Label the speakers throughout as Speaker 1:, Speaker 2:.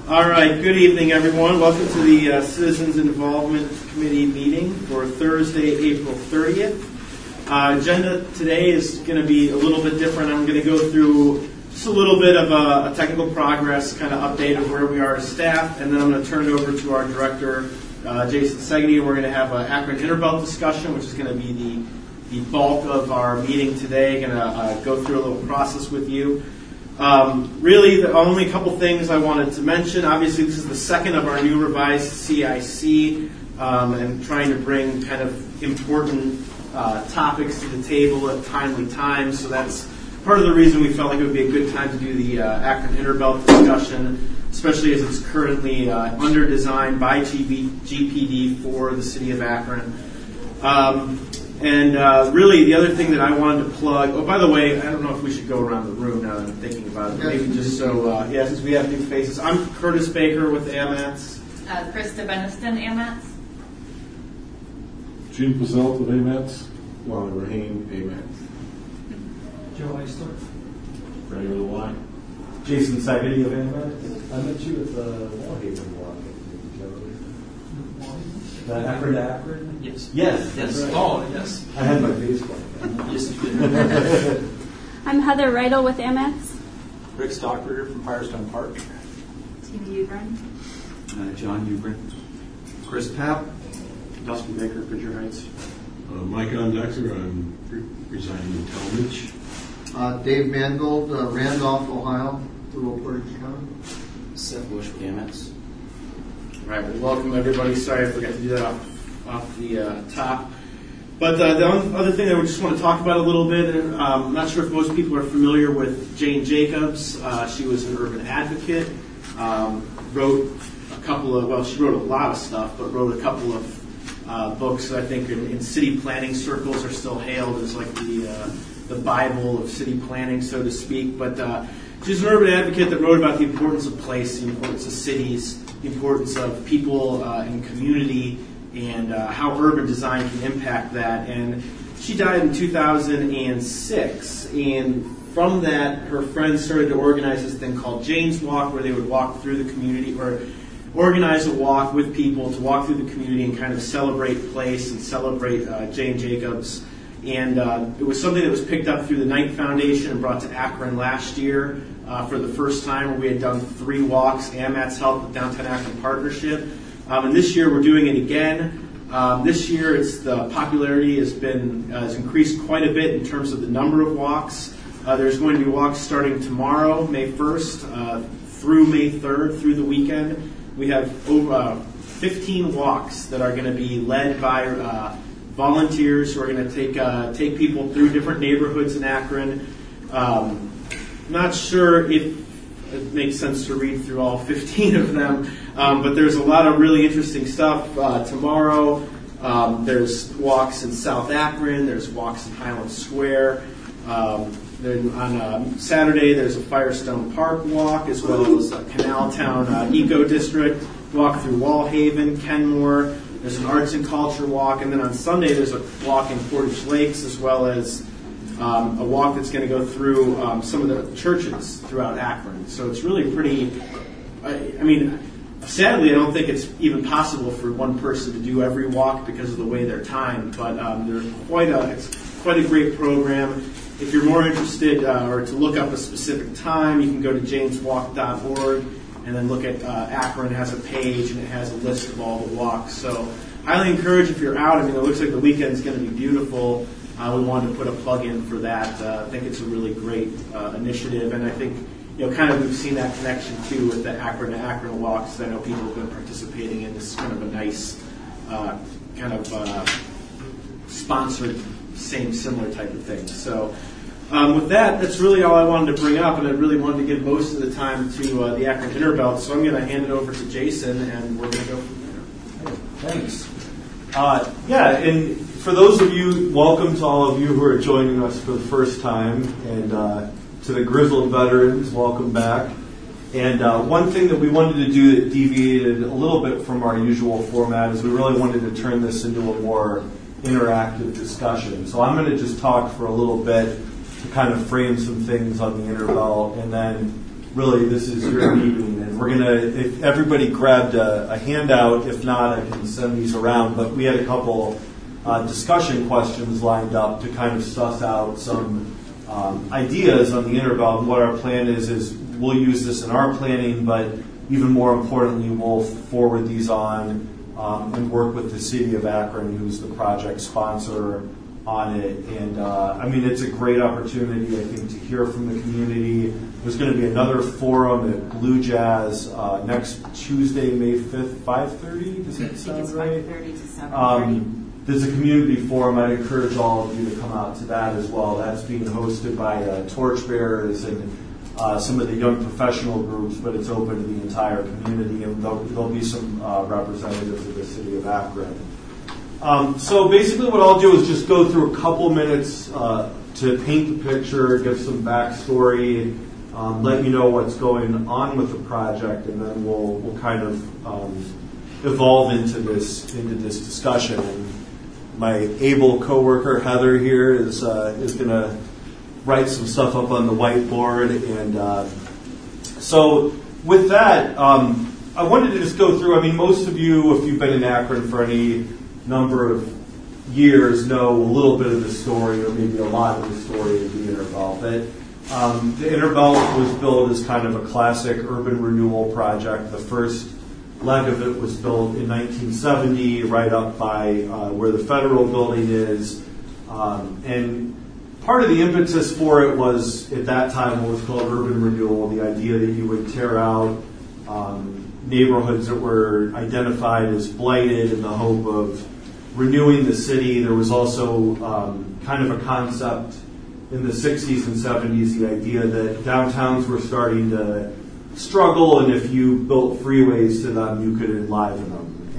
Speaker 1: All right, good evening, everyone. Welcome to the Citizens Involvement Committee meeting for Thursday, April 30th. Agenda today is going to be a little bit different. I'm going to go through just a little bit of a technical progress kind of update of where we are as staff, and then I'm going to turn it over to our director, Jason Segedy. We're going to have an Akron Interbelt discussion, which is going to be the bulk of our meeting today. Going to go through a little process with you. Really, the only couple things I wanted to mention. Obviously, this is the second of our new revised CIC, and trying to bring kind of important topics to the table at timely times. So that's part of the reason we felt like it would be a good time to do the Akron Interbelt discussion, especially as it's currently under design by GPD for the city of Akron. Really, the other thing that I wanted to plug, oh, by the way, I don't know if we should go around the room now that I'm thinking about it, maybe just so, since we have new faces. I'm Curtis Baker with AMATS.
Speaker 2: Krista Beniston, AMATS.
Speaker 3: Gene Pazelt with AMATS. Wally Rahane, AMATS.
Speaker 4: Joe Eisler.
Speaker 3: Freddie with a Y.
Speaker 5: Jason Segedy of AMATS.
Speaker 4: I met you at the Wallhaven walk, I think, Joe.
Speaker 5: The Akron to Akron?
Speaker 4: Yes.
Speaker 5: Yes.
Speaker 4: Right. Oh, yes.
Speaker 5: I had my baseball.
Speaker 4: Yes, you did.
Speaker 6: I'm Heather Reidel with AMATS.
Speaker 7: Rick Stockberger from Firestone Park.
Speaker 2: Tina Ubrin.
Speaker 7: John Ubrin.
Speaker 8: Chris Papp. Dustin Baker, Bridger Heights.
Speaker 3: Mike Ondexter, I'm resigning in Talmadge.
Speaker 9: Dave Mangold, Randolph, Ohio, Little Portage County.
Speaker 7: Seth Bush with AMATS.
Speaker 1: All right, well, welcome everybody. Sorry I forgot to do that off the top. But the other thing that we just want to talk about a little bit, I'm not sure if most people are familiar with Jane Jacobs. She was an urban advocate, wrote a couple of, well, she wrote a lot of stuff, but wrote a couple of books that I think in city planning circles are still hailed as like the Bible of city planning, so to speak. But she's an urban advocate that wrote about the importance of place, the importance of cities, the importance of people and community, and how urban design can impact that. And she died in 2006. And from that, her friends started to organize this thing called Jane's Walk, where they would walk through the community, or organize a walk with people to walk through the community and kind of celebrate place and celebrate Jane Jacobs. And it was something that was picked up through the Knight Foundation and brought to Akron last year for the first time, where we had done 3 walks. AMATS helped with Downtown Akron Partnership. And this year we're doing it again. This year the popularity has increased quite a bit in terms of the number of walks. There's going to be walks starting tomorrow, May 1st, through May 3rd, through the weekend. We have over 15 walks that are going to be led by volunteers who are going to take people through different neighborhoods in Akron. Not sure if it makes sense to read through all 15 of them, but there's a lot of really interesting stuff. Tomorrow, there's walks in South Akron, there's walks in Highland Square. Then on Saturday, there's a Firestone Park walk, as well as a Canal Town Eco District walk through Wallhaven, Kenmore. There's an Arts and Culture walk, and then on Sunday, there's a walk in Portage Lakes, as well as a walk that's going to go through some of the churches throughout Akron. So it's really pretty, sadly, I don't think it's even possible for one person to do every walk because of the way they're timed, but it's quite a great program. If you're more interested or to look up a specific time, you can go to janeswalk.org and then look at Akron has a page and it has a list of all the walks. So highly encourage if you're out. It looks like the weekend's going to be beautiful. We wanted to put a plug in for that. I think it's a really great initiative, and I think kind of we've seen that connection too with the Akron to Akron walks. I know people have been participating in this kind of a nice sponsored, similar type of thing. So with that's really all I wanted to bring up, and I really wanted to give most of the time to the Akron Interbelt. So I'm going to hand it over to Jason, and we're going to go from there.
Speaker 5: Thanks. And for those of you, welcome to all of you who are joining us for the first time, and to the grizzled veterans, welcome back. And one thing that we wanted to do that deviated a little bit from our usual format is we really wanted to turn this into a more interactive discussion. So I'm going to just talk for a little bit to kind of frame some things on the Interbelt, and then really this is your meeting, and we're gonna. If everybody grabbed a handout, if not, I can send these around. But we had a couple discussion questions lined up to kind of suss out some ideas on the interval. And what our plan is we'll use this in our planning, but even more importantly, we'll forward these on and work with the City of Akron, who's the project sponsor on it. And I mean, it's a great opportunity, I think, to hear from the community. There's going to be another forum at Blue Jazz next Tuesday, May 5th, 5:30. Does that sound right?
Speaker 2: 5:30 to 7:30.
Speaker 5: There's a community forum. I'd encourage all of you to come out to that as well. That's being hosted by Torchbearers and some of the young professional groups, but it's open to the entire community, and there'll be some representatives of the City of Akron. So basically what I'll do is just go through a couple minutes to paint the picture, give some backstory, let you know what's going on with the project, and then we'll kind of evolve into this discussion. And my able coworker Heather here is going to write some stuff up on the whiteboard. And so with that, I wanted to just go through. I mean, most of you, if you've been in Akron for any number of years, know a little bit of the story, or maybe a lot of the story of the Interbelt. But the Interbelt was built as kind of a classic urban renewal project. The first leg of it was built in 1970, right up by where the federal building is. And part of the impetus for it was, at that time, what was called urban renewal, the idea that you would tear out neighborhoods that were identified as blighted in the hope of renewing the city. There was also kind of a concept in the 60s and 70s, the idea that downtowns were starting to struggle, and if you built freeways to them, you could enliven them.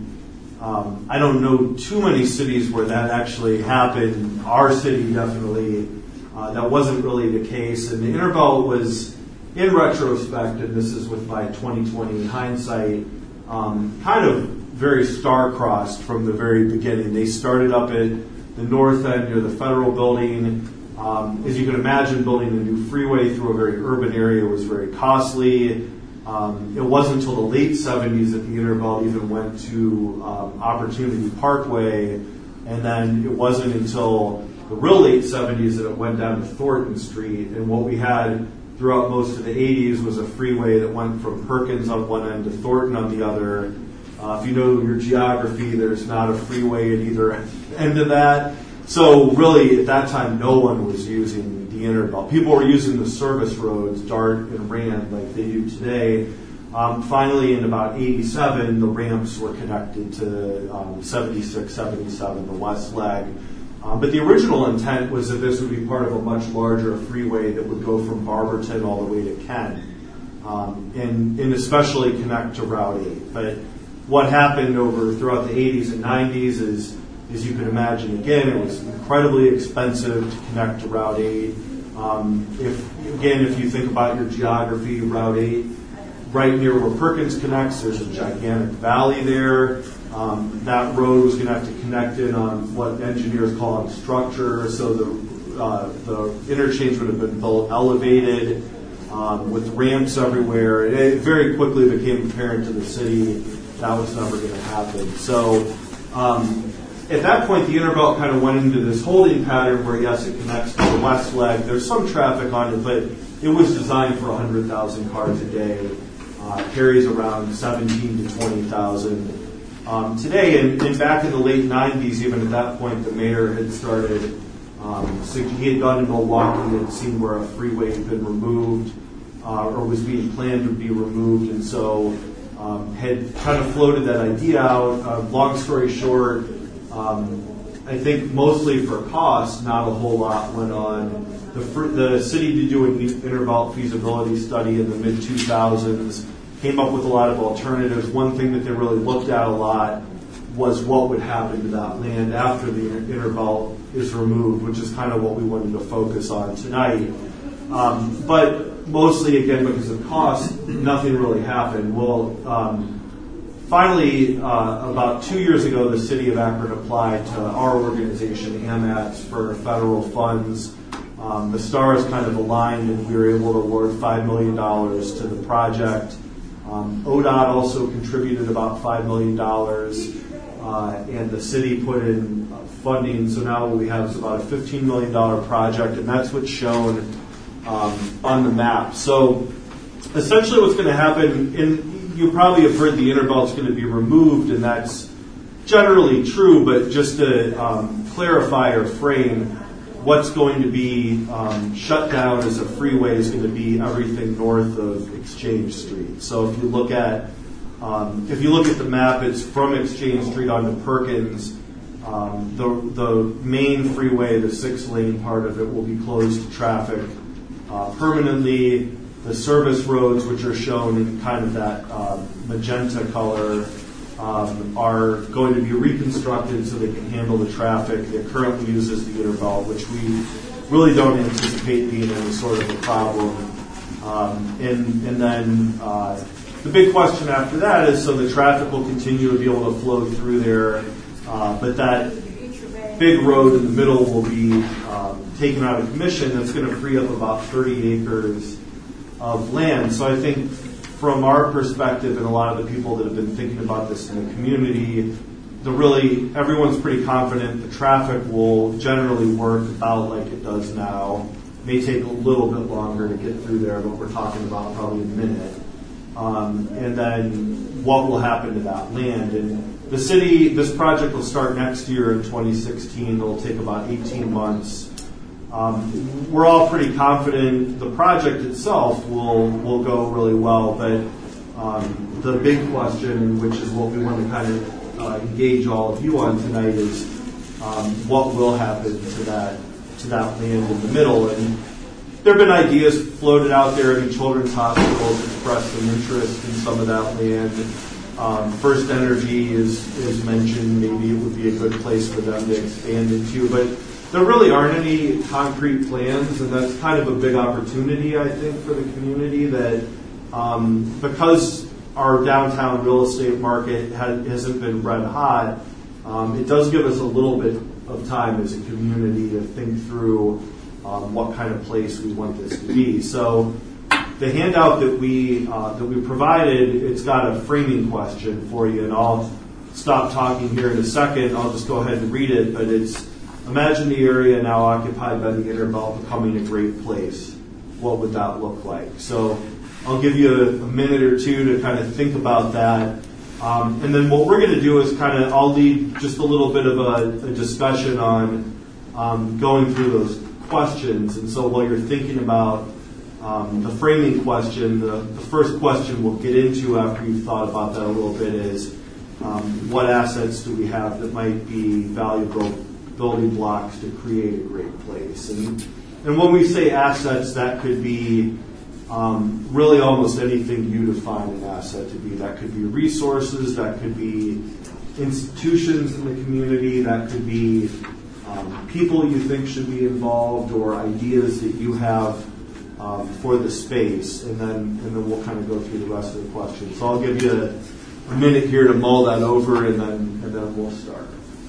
Speaker 5: And I don't know too many cities where that actually happened. Our city definitely, that wasn't really the case. And the Interbelt was, in retrospect, and this is with my 2020 hindsight, kind of very star-crossed from the very beginning. They started up at the north end near the federal building. As you can imagine, building a new freeway through a very urban area was very costly. It wasn't until the late 70s that the Interbelt even went to Opportunity Parkway, and then it wasn't until the real late 70s that it went down to Thornton Street. And what we had throughout most of the 80s was a freeway that went from Perkins on one end to Thornton on the other. If you know your geography, there's not a freeway at either end of that. So really, at that time, no one was using the Interbelt. People were using the service roads, Dart and Rand, like they do today. Finally, in about 87, the ramps were connected to 76, 77, the west leg. But the original intent was that this would be part of a much larger freeway that would go from Barberton all the way to Kent, and especially connect to Route 8. But what happened throughout the 80s and 90s is, as you can imagine, again, it was incredibly expensive to connect to Route 8. If you think about your geography, Route 8, right near where Perkins connects, there's a gigantic valley there. That road was going to have to connect in on what engineers call on structure, so the interchange would have been built elevated with ramps everywhere. It very quickly became apparent to the city that was never going to happen. So at that point, the Interbelt kind of went into this holding pattern where, yes, it connects to the west leg. There's some traffic on it, but it was designed for 100,000 cars a day. Carries around 17 to 20,000 today. And back in the late 90s, even at that point, the mayor had started, so he had gone to Milwaukee and seen where a freeway had been removed or was being planned to be removed, and so had kind of floated that idea out. Long story short, I think mostly for cost, not a whole lot went on. The city did do an Interbelt feasibility study in the mid-2000s, came up with a lot of alternatives. One thing that they really looked at a lot was what would happen to that land after the Interbelt is removed, which is kind of what we wanted to focus on tonight. But mostly, again, because of cost, nothing really happened. Well, finally, about 2 years ago, the city of Akron applied to our organization, AMATS, for federal funds the stars kind of aligned and we were able to award $5 million to the project. ODOT also contributed about $5 million, and the city put in funding. So now what we have is about a $15 million project, and that's what's shown on the map. So essentially what's going to happen, and you probably have heard the interbelt's going to be removed, and that's generally true, but just to clarify or frame, what's going to be shut down as a freeway is going to be everything north of Exchange Street. So if you look at the map, it's from Exchange Street onto Perkins. The main freeway, the 6-lane part of it, will be closed to traffic permanently. The service roads, which are shown in kind of that magenta color, are going to be reconstructed so they can handle the traffic that currently uses the interbelt, which we really don't anticipate being any sort of a problem. And then the big question after that is, so the traffic will continue to be able to flow through there, but that big road in the middle will be taken out of commission. That's going to free up about 30 acres of land. So I think from our perspective and a lot of the people that have been thinking about this in the community, everyone's pretty confident the traffic will generally work about like it does now. It may take a little bit longer to get through there, but we're talking about probably a minute. And then what will happen to that land? And the city, this project will start next year in 2016. It'll take about 18 months. We're all pretty confident the project itself will go really well, but the big question, which is what we want to kind of engage all of you on tonight, is what will happen to that land in the middle. And there have been ideas floated out there. I mean, Children's Hospital has expressed some interest in some of that land. First Energy is mentioned. Maybe it would be a good place for them to expand into, but there really aren't any concrete plans, and that's kind of a big opportunity, I think, for the community, that because our downtown real estate market hasn't been red hot, it does give us a little bit of time as a community to think through what kind of place we want this to be. So the handout that we provided, it's got a framing question for you, and I'll stop talking here in a second. I'll just go ahead and read it, but it's: imagine the area now occupied by the interbelt becoming a great place. What would that look like? So I'll give you a minute or two to kind of think about that. And then what we're going to do is I'll lead just a little bit of a discussion on going through those questions. And so while you're thinking about the framing question, the first question we'll get into after you've thought about that a little bit is what assets do we have that might be valuable building blocks to create a great place. And when we say assets, that could be really almost anything you define an asset to be. That could be resources, that could be institutions in the community, that could be people you think should be involved, or ideas that you have for the space. And then we'll kind of go through the rest of the questions. So I'll give you a minute here to mull that over, and then we'll start.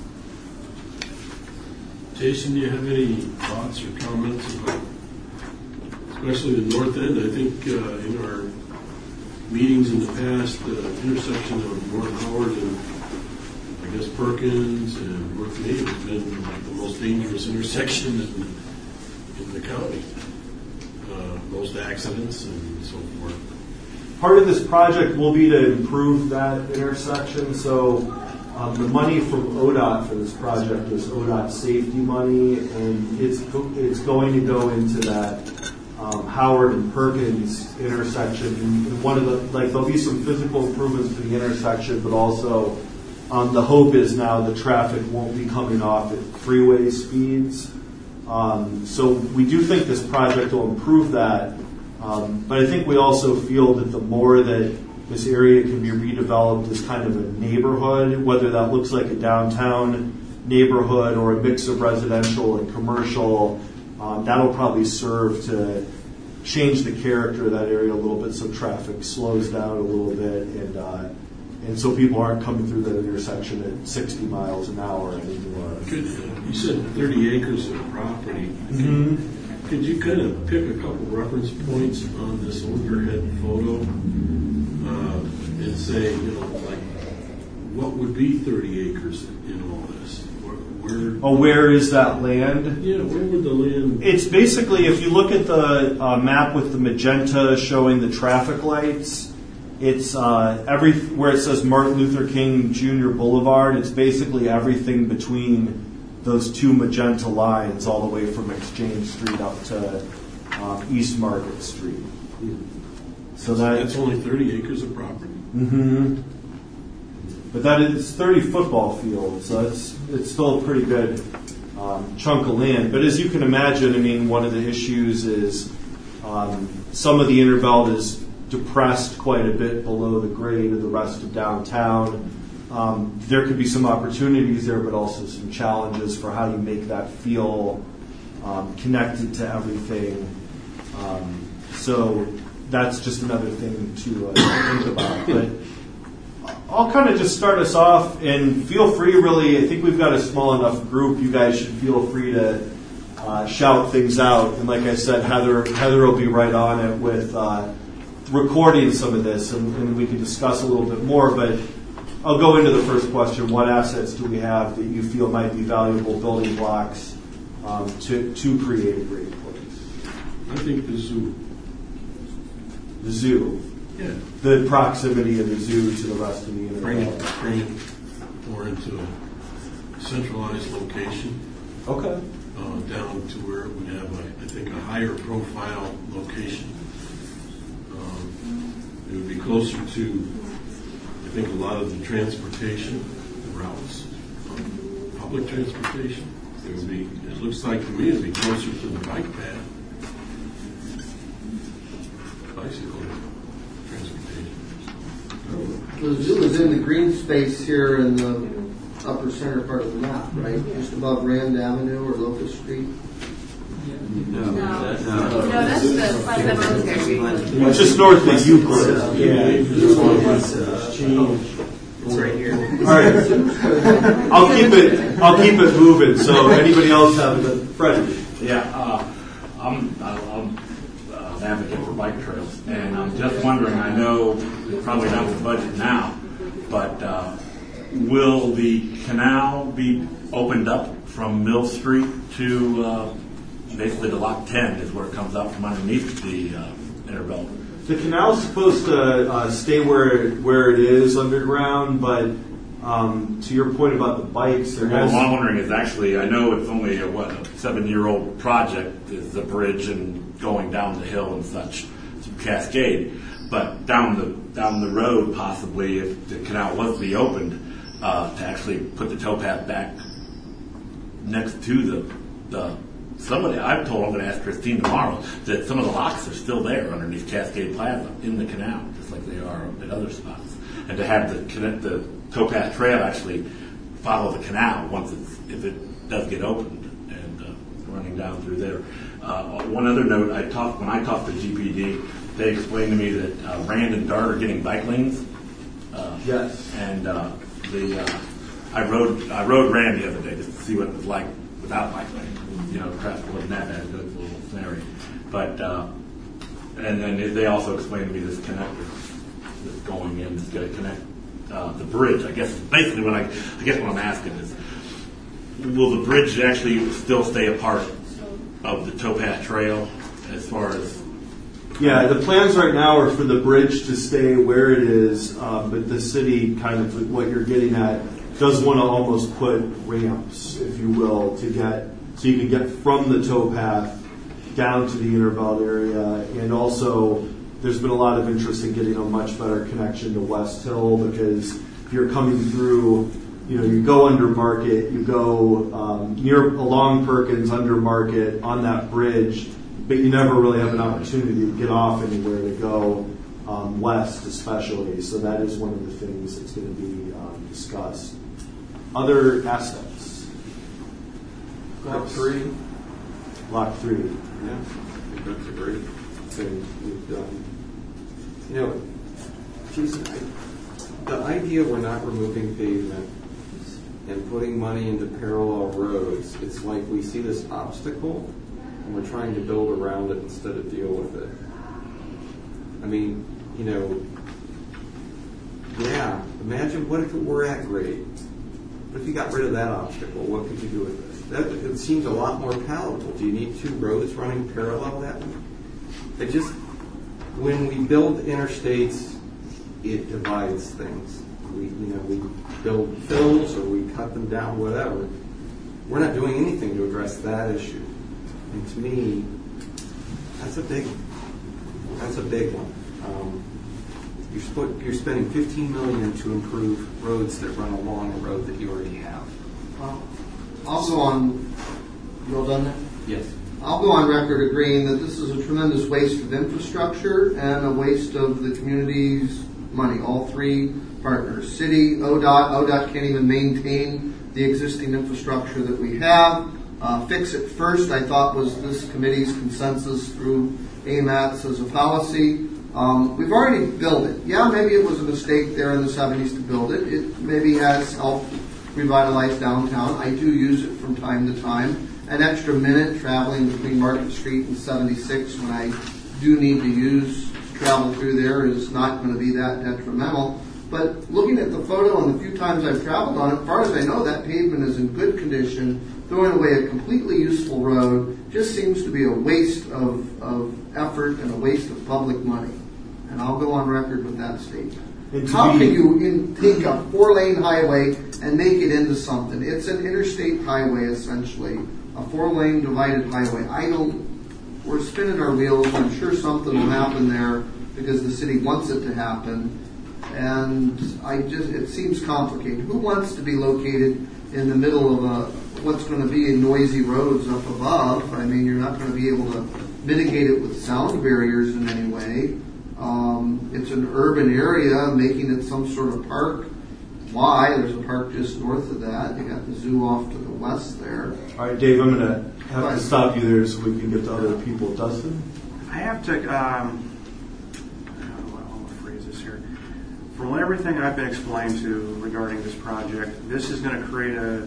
Speaker 3: Jason, do you have any thoughts or comments about, especially the north end? I think in our meetings in the past, the intersection of North Howard and I guess Perkins and North Main has been like the most dangerous intersection in the county. Most accidents and so forth.
Speaker 5: Part of this project will be to improve that intersection. So the money from ODOT for this project is ODOT safety money, and it's going to go into that Howard and Perkins intersection. And one of there'll be some physical improvements to the intersection, but also the hope is now the traffic won't be coming off at freeway speeds. So we do think this project will improve that, but I think we also feel that the more that this area can be redeveloped as kind of a neighborhood, whether that looks like a downtown neighborhood or a mix of residential and commercial, that'll probably serve to change the character of that area a little bit, so traffic slows down a little bit, and so people aren't coming through that intersection at 60 miles an hour anymore.
Speaker 3: You said 30 acres of property.
Speaker 5: Mm-hmm.
Speaker 3: Could you kind of pick a couple reference points on this overhead photo and say, like, what would be 30 acres in all this?
Speaker 5: Where is that land?
Speaker 3: Yeah, where would the land?
Speaker 5: It's basically, if you look at the map with the magenta showing the traffic lights, it's where it says Martin Luther King Jr. Boulevard. It's basically everything between those two magenta lines, all the way from Exchange Street up to East Market Street. So
Speaker 3: that's only 30 acres of property.
Speaker 5: Mm-hmm. But that is 30 football fields, so it's still a pretty good chunk of land. But as you can imagine, I mean, one of the issues is some of the Interbelt is depressed quite a bit below the grade of the rest of downtown. There could be some opportunities there, but also some challenges for how you make that feel connected to everything. So that's just another thing to think about. But I'll kind of just start us off, and feel free, really, I think we've got a small enough group, you guys should feel free to shout things out. And like I said, Heather will be right on it with recording some of this, and we can discuss a little bit more. But I'll go into the first question. What assets do we have that you feel might be valuable building blocks to create a great place?
Speaker 3: I think the zoo.
Speaker 5: The zoo.
Speaker 3: Yeah.
Speaker 5: The proximity of the zoo to the rest of the
Speaker 3: Bring
Speaker 5: Interbelt.
Speaker 3: it more into a centralized location.
Speaker 5: Okay.
Speaker 3: Down to where it would have, I think, a higher profile location. It would be closer to, I think, a lot of the transportation routes, public transportation. It looks like to me it would be closer to the bike path, bicycle transportation.
Speaker 9: The zoo is in the green space here in the upper center part of the map, right? Just above Rand Avenue or Locust Street.
Speaker 2: No, that's the Pleasant Rose
Speaker 5: It's just north of Euclid.
Speaker 7: It's right here.
Speaker 5: All right. I'll keep it moving. So anybody else have it? Freddie.
Speaker 10: Yeah, I'm an advocate for bike trails, and I'm just wondering. I know it's probably not the budget now, but will the canal be opened up from Mill Street to basically to Lock 10 is where it comes up from underneath the Interbelt?
Speaker 5: The canal's supposed to stay where it is underground, but to your point about the bikes,
Speaker 10: What I'm wondering is actually, I know it's only a 7-year-old project, is the bridge and going down the hill and such to Cascade, but down the road, possibly, if the canal was to be opened, to actually put the towpath back next to the somebody, I'm told, I'm going to ask Christine tomorrow, that some of the locks are still there underneath Cascade Plaza in the canal, just like they are at other spots. And to have the towpath trail actually follow the canal if it does get opened and running down through there. One other note, when I talked to GPD, they explained to me that Rand and Dart are getting bike lanes.
Speaker 5: Yes.
Speaker 10: And I rode Rand the other day just to see what it was like without bike lanes. Traffic wasn't that bad, it was a little scenario. But, and then they also explained to me this connector that's going in, that's going to connect the bridge. I guess basically what I'm asking is, will the bridge actually still stay a part of the towpath trail as far as?
Speaker 5: Yeah, the plans right now are for the bridge to stay where it is, but the city, kind of what you're getting at, does want to almost put ramps, if you will, so you can get from the towpath down to the Interbelt area. And also, there's been a lot of interest in getting a much better connection to West Hill, because if you're coming through, you go under Market, you go along Perkins, under Market, on that bridge, but you never really have an opportunity to get off anywhere to go west, especially. So that is one of the things that's going to be discussed. Other assets?
Speaker 8: Block 3.
Speaker 5: Block 3.
Speaker 8: Yeah, I think that's a great thing we've done. The idea we're not removing pavement and putting money into parallel roads, it's like we see this obstacle and we're trying to build around it instead of deal with it. I mean, yeah, imagine what if it were at grade? What if you got rid of that obstacle? What could you do with this? It seems a lot more palatable. Do you need two roads running parallel that way? When we build interstates, it divides things. We build fills or we cut them down, whatever. We're not doing anything to address that issue. And to me, that's a big one. You're spending $15 million to improve roads that run along a road that you already have.
Speaker 9: Well, I'll go on. You all done that?
Speaker 8: Yes.
Speaker 9: I'll go on record agreeing that this is a tremendous waste of infrastructure and a waste of the community's money. All three partners, city, ODOT can't even maintain the existing infrastructure that we have. Fix it first, I thought, was this committee's consensus through AMATS as a policy. We've already built it. Yeah, maybe it was a mistake there in the 70s to build it. It maybe has helped revitalize downtown. I do use it from time to time. An extra minute traveling between Market Street and 76 when I do need to travel through there is not going to be that detrimental. But looking at the photo and the few times I've traveled on it, as far as I know, that pavement is in good condition. Throwing away a completely useful road just seems to be a waste of effort and a waste of public money. And I'll go on record with that statement. How can you take a 4-lane highway and make it into something? It's an interstate highway, essentially, a 4-lane divided highway. We're spinning our wheels. I'm sure something will happen there because the city wants it to happen. And it seems complicated. Who wants to be located in the middle of what's going to be noisy roads up above? I mean, you're not going to be able to mitigate it with sound barriers in any way. It's an urban area, making it some sort of park. Why? There's a park just north of that. You got the zoo off to the west there.
Speaker 5: All right, Dave, I'm going to have to stop you there so we can get to other people. Dustin?
Speaker 11: I have to, I don't know how to phrase this here. From everything I've been explained to regarding this project, this is going to create a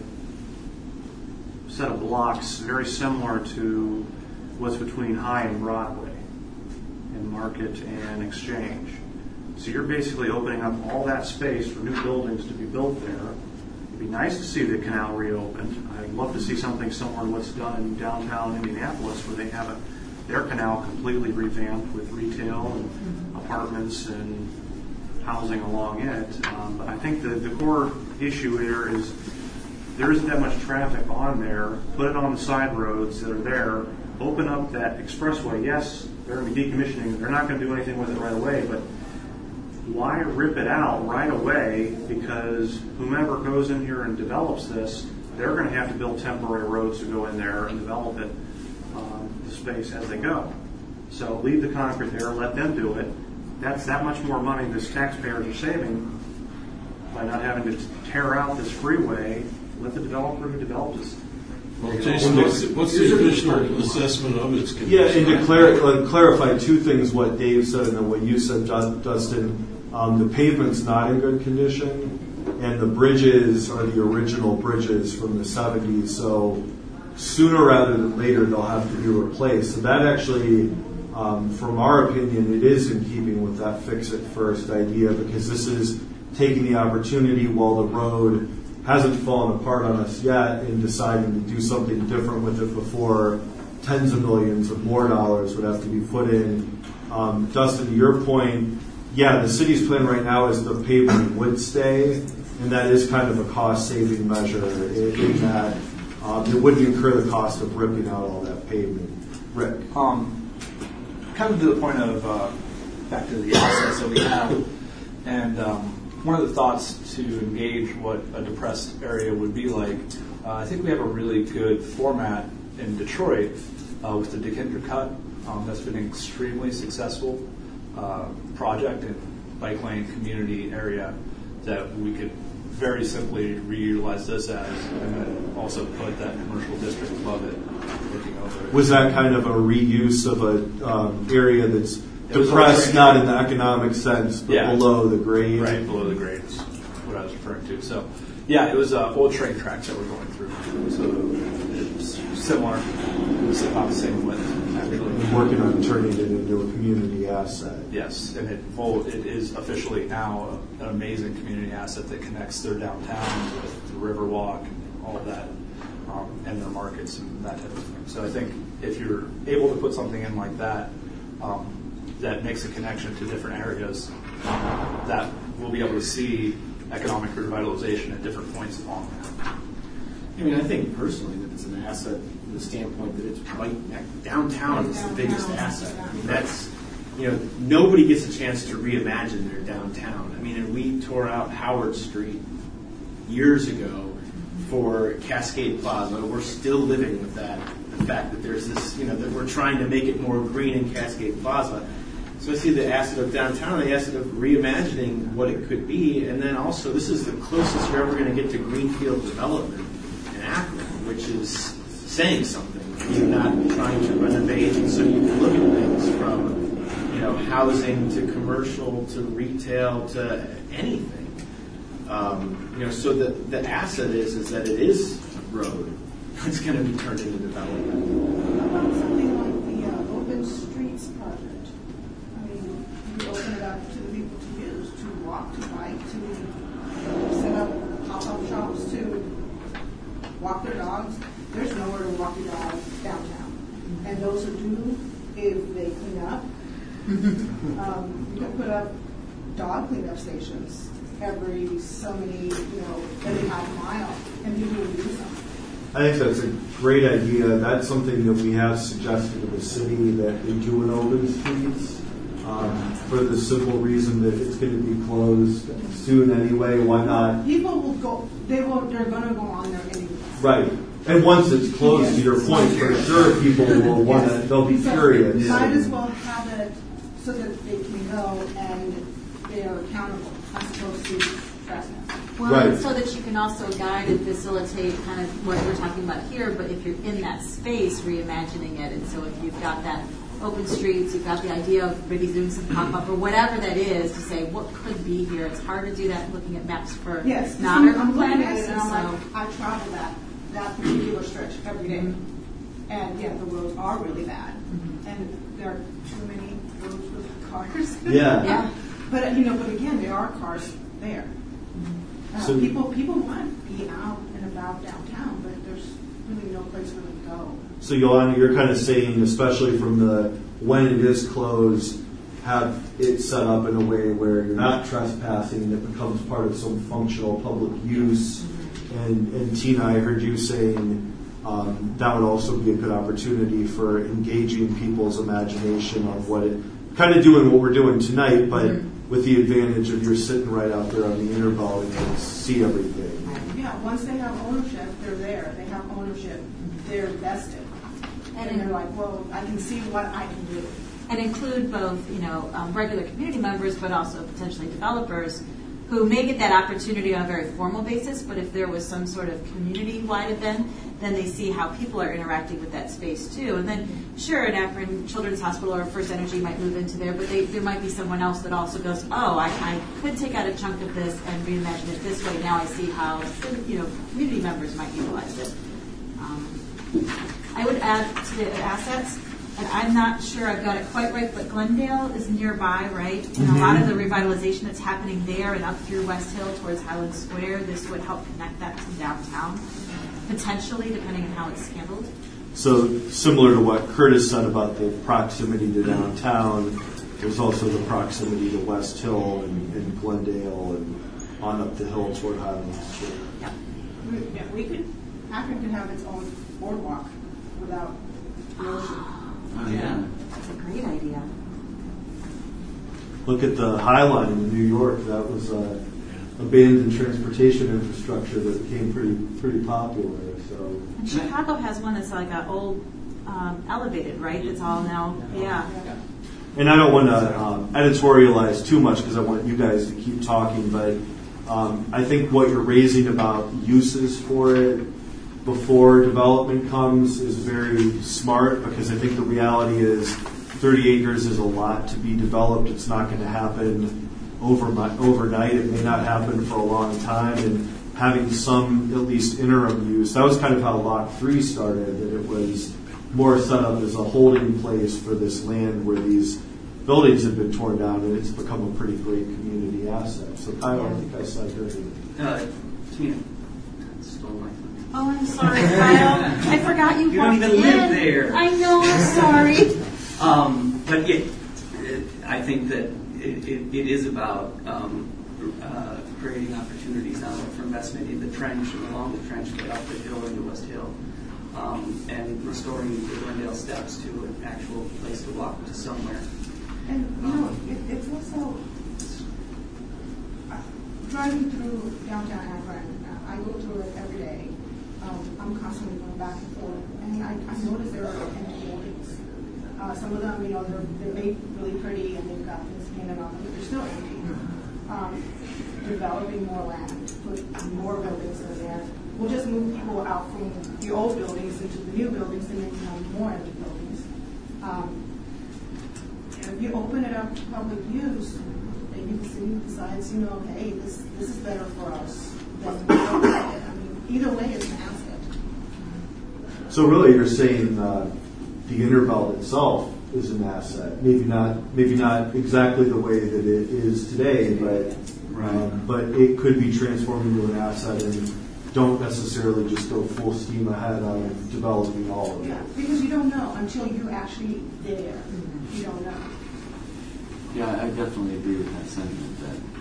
Speaker 11: set of blocks very similar to what's between High and Broadway in Market and Exchange. So you're basically opening up all that space for new buildings to be built there. It'd be nice to see the canal reopened. I'd love to see something similar to what's done in downtown Indianapolis, where they have their canal completely revamped with retail and apartments and housing along it. But I think the core issue here is there isn't that much traffic on there. Put it on the side roads that are there. Open up that expressway. Yes, they're going to be decommissioning. They're not going to do anything with it right away, but why rip it out right away? Because whomever goes in here and develops this, they're going to have to build temporary roads to go in there and develop it, the space as they go. So leave the concrete there, let them do it. That's that much more money the taxpayers are saving by not having to tear out this freeway. Let the developer who develops this.
Speaker 3: Well, Jason, what's the official assessment of its condition?
Speaker 5: Yeah, and to clarify two things, what Dave said and then what you said, Dustin. The pavement's not in good condition, and the bridges are the original bridges from the 70s, so sooner rather than later they'll have to be replaced. So that actually, from our opinion, it is in keeping with that fix-it-first idea, because this is taking the opportunity while the road hasn't fallen apart on us yet and deciding to do something different with it before tens of millions of more dollars would have to be put in. Dustin, to your point, yeah, the city's plan right now is the pavement would stay, and that is kind of a cost-saving measure in that it wouldn't incur the cost of ripping out all that pavement. Rick?
Speaker 7: Kind of to the point of back to the assets that we have, and one of the thoughts to engage what a depressed area would be like, I think we have a really good format in Detroit with the Decatur Cut. That's been an extremely successful project in bike lane community area that we could very simply reutilize this as, and then also put that commercial district above it, looking over it.
Speaker 5: Was that kind of a reuse of an area that's depressed, not in the economic sense, but below the grade?
Speaker 7: Right, below the grade is what I was referring to. So, yeah, it was old train tracks that we're going through. So similar, about the same width, actually.
Speaker 5: We're working on turning it into a community asset.
Speaker 7: Yes, and it is officially now an amazing community asset that connects their downtown with the Riverwalk and all of that, and their markets and that type of thing. So I think if you're able to put something in like that, that makes a connection to different areas, that we'll be able to see economic revitalization at different points along that.
Speaker 1: I mean, I think personally that it's an asset from the standpoint that it's right downtown is the biggest asset. I mean, that's, nobody gets a chance to reimagine their downtown. I mean, and we tore out Howard Street years ago for Cascade Plaza. We're still living with that, the fact that there's this, that we're trying to make it more green in Cascade Plaza. So I see the asset of downtown, the asset of reimagining what it could be, and then also this is the closest you're ever going to get to greenfield development in Akron, which is saying something. You're not trying to renovate, and so you can look at things from, housing to commercial to retail to anything. So the asset is that it is a road. It's going to be turned into development.
Speaker 2: What about something like the Open Streets project? I mean, you open it up to the people to use, to walk, to bike, to set up pop-up shops, to walk their dogs. There's nowhere to walk your dog downtown. And those who do, if they clean up, you can put up dog cleanup stations every so many, every half mile, and people will use them.
Speaker 5: I think that's a great idea. That's something that we have suggested to the city that we do in open streets, for the simple reason that it's going to be closed soon anyway. Why not?
Speaker 2: People will go. They're going to go on there anyway.
Speaker 5: Right. And once it's closed, to your point, for sure, people will want to. They'll be curious.
Speaker 2: Might as well have it so that they can go and they are accountable as opposed to trespass.
Speaker 12: Well,
Speaker 5: right.
Speaker 12: So that you can also guide and facilitate kind of what we're talking about here, but if you're in that space, reimagining it. And so if you've got that open streets, you've got the idea of maybe doing some pop-up or whatever that is to say what could be here. It's hard to do that looking at maps for non-urban planners.
Speaker 2: And I'm like, I travel that particular stretch every day. And yeah, the roads are really bad. And there are too many roads with cars.
Speaker 5: Yeah.
Speaker 2: But again, there are cars there.
Speaker 5: So
Speaker 2: people want to be out and about downtown, but there's really no place for them to go.
Speaker 5: So Yolanda, you're kind of saying, especially from the when it is closed, have it set up in a way where you're not trespassing and it becomes part of some functional public use. And Tina, I heard you saying that would also be a good opportunity for engaging people's imagination on what it, kind of doing what we're doing tonight, but with the advantage of you're sitting right out there on the Interbell and you can see everything.
Speaker 2: Yeah, once they have ownership, they're there. They have ownership. They're vested. And they're like, well, I can see what I can do.
Speaker 12: And include both, regular community members, but also potentially developers who may get that opportunity on a very formal basis, but if there was some sort of community-wide event, then they see how people are interacting with that space too. And then, sure, an Akron Children's Hospital or First Energy might move into there, but there might be someone else that also goes, oh, I could take out a chunk of this and reimagine it this way. Now I see how, community members might utilize it. I would add to the assets, and I'm not sure I've got it quite right, but Glendale is nearby, right? And a lot of the revitalization that's happening there and up through West Hill towards Highland Square, this would help connect that to downtown, potentially, depending on how it's handled.
Speaker 5: So similar to what Curtis said about the proximity to downtown, there's also the proximity to West Hill and Glendale and on up the hill toward Highland Square.
Speaker 2: Yeah, Akron could have its own boardwalk without the ocean.
Speaker 12: Oh, yeah. That's a great idea.
Speaker 5: Look at the High Line in New York. That was abandoned transportation infrastructure that became pretty popular. So.
Speaker 12: And Chicago has one that's like an old elevated, right? It's all now, yeah.
Speaker 5: And I don't want to editorialize too much because I want you guys to keep talking, but I think what you're raising about uses for it before development comes is very smart, because I think the reality is 30 acres is a lot to be developed. It's not going to happen overnight. It may not happen for a long time. And having some at least interim use. That was kind of how Lot 3 started, that it was more set up as a holding place for this land where these buildings have been torn down, and it's become a pretty great community asset. So Kyle, I think I saw your
Speaker 13: Tina stole my thunder.
Speaker 12: Oh, I'm sorry, Kyle. I forgot you
Speaker 13: You don't
Speaker 12: walked
Speaker 13: even live
Speaker 12: in.
Speaker 13: there.
Speaker 12: I know, I'm sorry.
Speaker 13: But I think that it is about creating opportunities not only for investment in the trench and along the trench, but up the hill into West Hill, and restoring the Glendale Steps to an actual place to walk to somewhere.
Speaker 2: And it's also driving through downtown Akron. I go through it every day. I'm constantly going back and forth, and I notice there are empty buildings. Some of them, they're made really pretty and they've got things painted on them, but they're still empty. Developing more land, put more buildings in there. We'll just move people out from the old buildings into the new buildings and then have more empty buildings. If you open it up to public use, maybe the city decides, hey, this is better for us. Then we don't like it. I mean, either way, it's an asset.
Speaker 5: So really, you're saying the Interbelt itself is an asset. Maybe not exactly the way that it is today, but it could be transformed into an asset, and don't necessarily just go full steam ahead on developing all of it.
Speaker 2: Yeah, because you don't know until you're actually there. You don't know.
Speaker 4: Yeah, I definitely agree with that sentiment.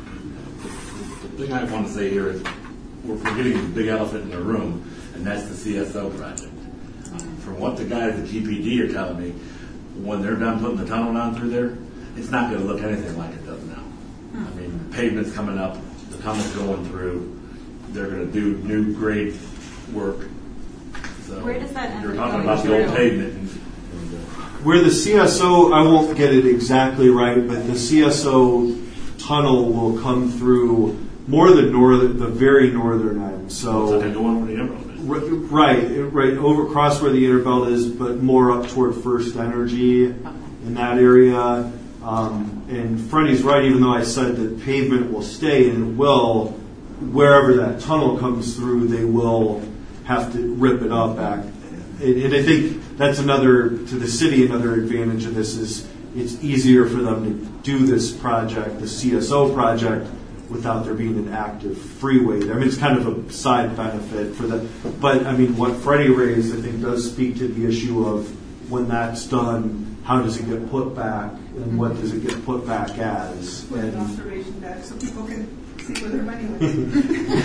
Speaker 10: The thing I want to say here is we're forgetting the big elephant in the room, and that's the CSO project. From what the guys at GPD are telling me, when they're done putting the tunnel down through there, it's not going to look anything like it does now. I mean, the pavement's coming up, the tunnel's going through, they're going to do new grade work. So
Speaker 12: Where does that end
Speaker 10: you're
Speaker 12: up
Speaker 10: talking
Speaker 12: going
Speaker 10: about the old
Speaker 12: through?
Speaker 10: pavement.
Speaker 5: Where the CSO, I won't get it exactly right, but the CSO tunnel will come through more the very northern end. So
Speaker 10: It's like going where the Emerald is.
Speaker 5: right over across where the Interbelt is, but more up toward First Energy in that area. And Freddie's right, even though I said that pavement will stay, and it will, wherever that tunnel comes through, they will have to rip it up back. And I think that's another advantage of this is it's easier for them to do this project, the CSO project, without there being an active freeway there. I mean, it's kind of a side benefit for that. But, I mean, what Freddie raised, I think, does speak to the issue of when that's done, how does it get put back, and what does it get put back as?
Speaker 2: Put an observation deck so people can see where their money went.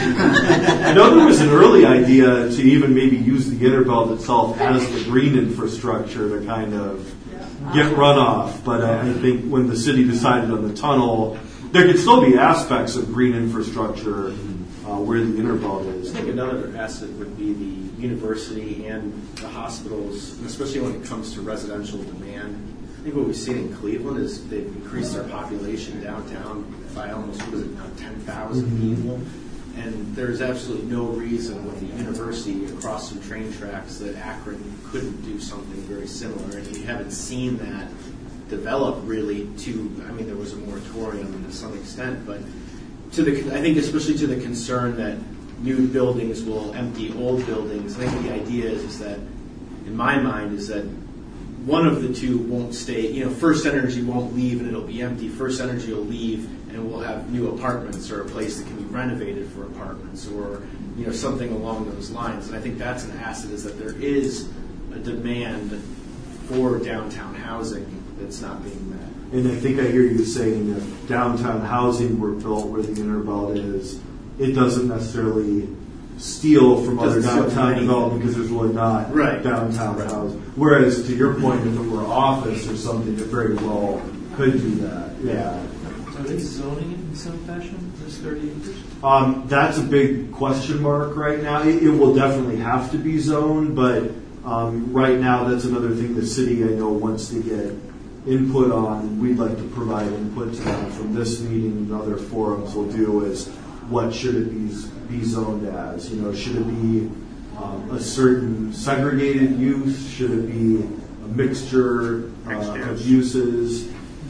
Speaker 5: I know there was an early idea to even maybe use the Interbelt itself as the green infrastructure to kind of get runoff. But I think when the city decided on the tunnel, there could still be aspects of green infrastructure where the Interbelt is.
Speaker 1: I think another asset would be the university and the hospitals, especially when it comes to residential demand. I think what we've seen in Cleveland is they've increased their population downtown by almost, 10,000 people. And there's absolutely no reason with the university across some train tracks that Akron couldn't do something very similar. And we haven't seen that develop really there was a moratorium to some extent, but I think especially to the concern that new buildings will empty old buildings, I think the idea is that, in my mind, is that one of the two won't stay. First Energy won't leave and it'll be empty. First Energy will leave and we'll have new apartments or a place that can be renovated for apartments or something along those lines. And I think that's an asset, is that there is a demand for downtown housing that's not being met.
Speaker 5: And I think I hear you saying if downtown housing were built where the Interbelt is, it doesn't necessarily steal from other downtown development because there's really not downtown housing. Whereas, to your point, if it were office or something, it very well could do that. Yeah.
Speaker 4: Are they zoning it in some fashion, this 30 acres?
Speaker 5: That's a big question mark right now. It will definitely have to be zoned, but right now that's another thing the city, I know, wants to get input on. We'd like to provide input to them from this meeting and other forums we'll do is what should it be zoned as? Should it be a certain segregated use? Should it be a mixture of uses?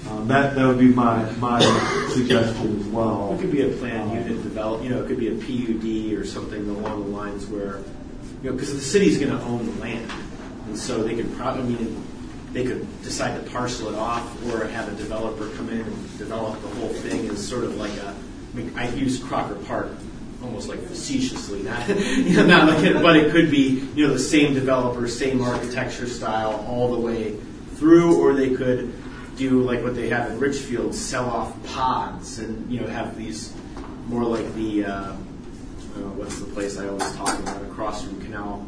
Speaker 5: That would be my suggestion as well.
Speaker 1: It could be a planned unit develop. It could be a PUD or something along the lines where, because the city's going to own the land, and so they could probably, they could decide to parcel it off or have a developer come in and develop the whole thing as sort of like I use Crocker Park almost like facetiously, not like it, but it could be the same developer, same architecture style all the way through, or they could do like what they have in Richfield, sell off pods and have these more like the what's the place I always talk about across from Canal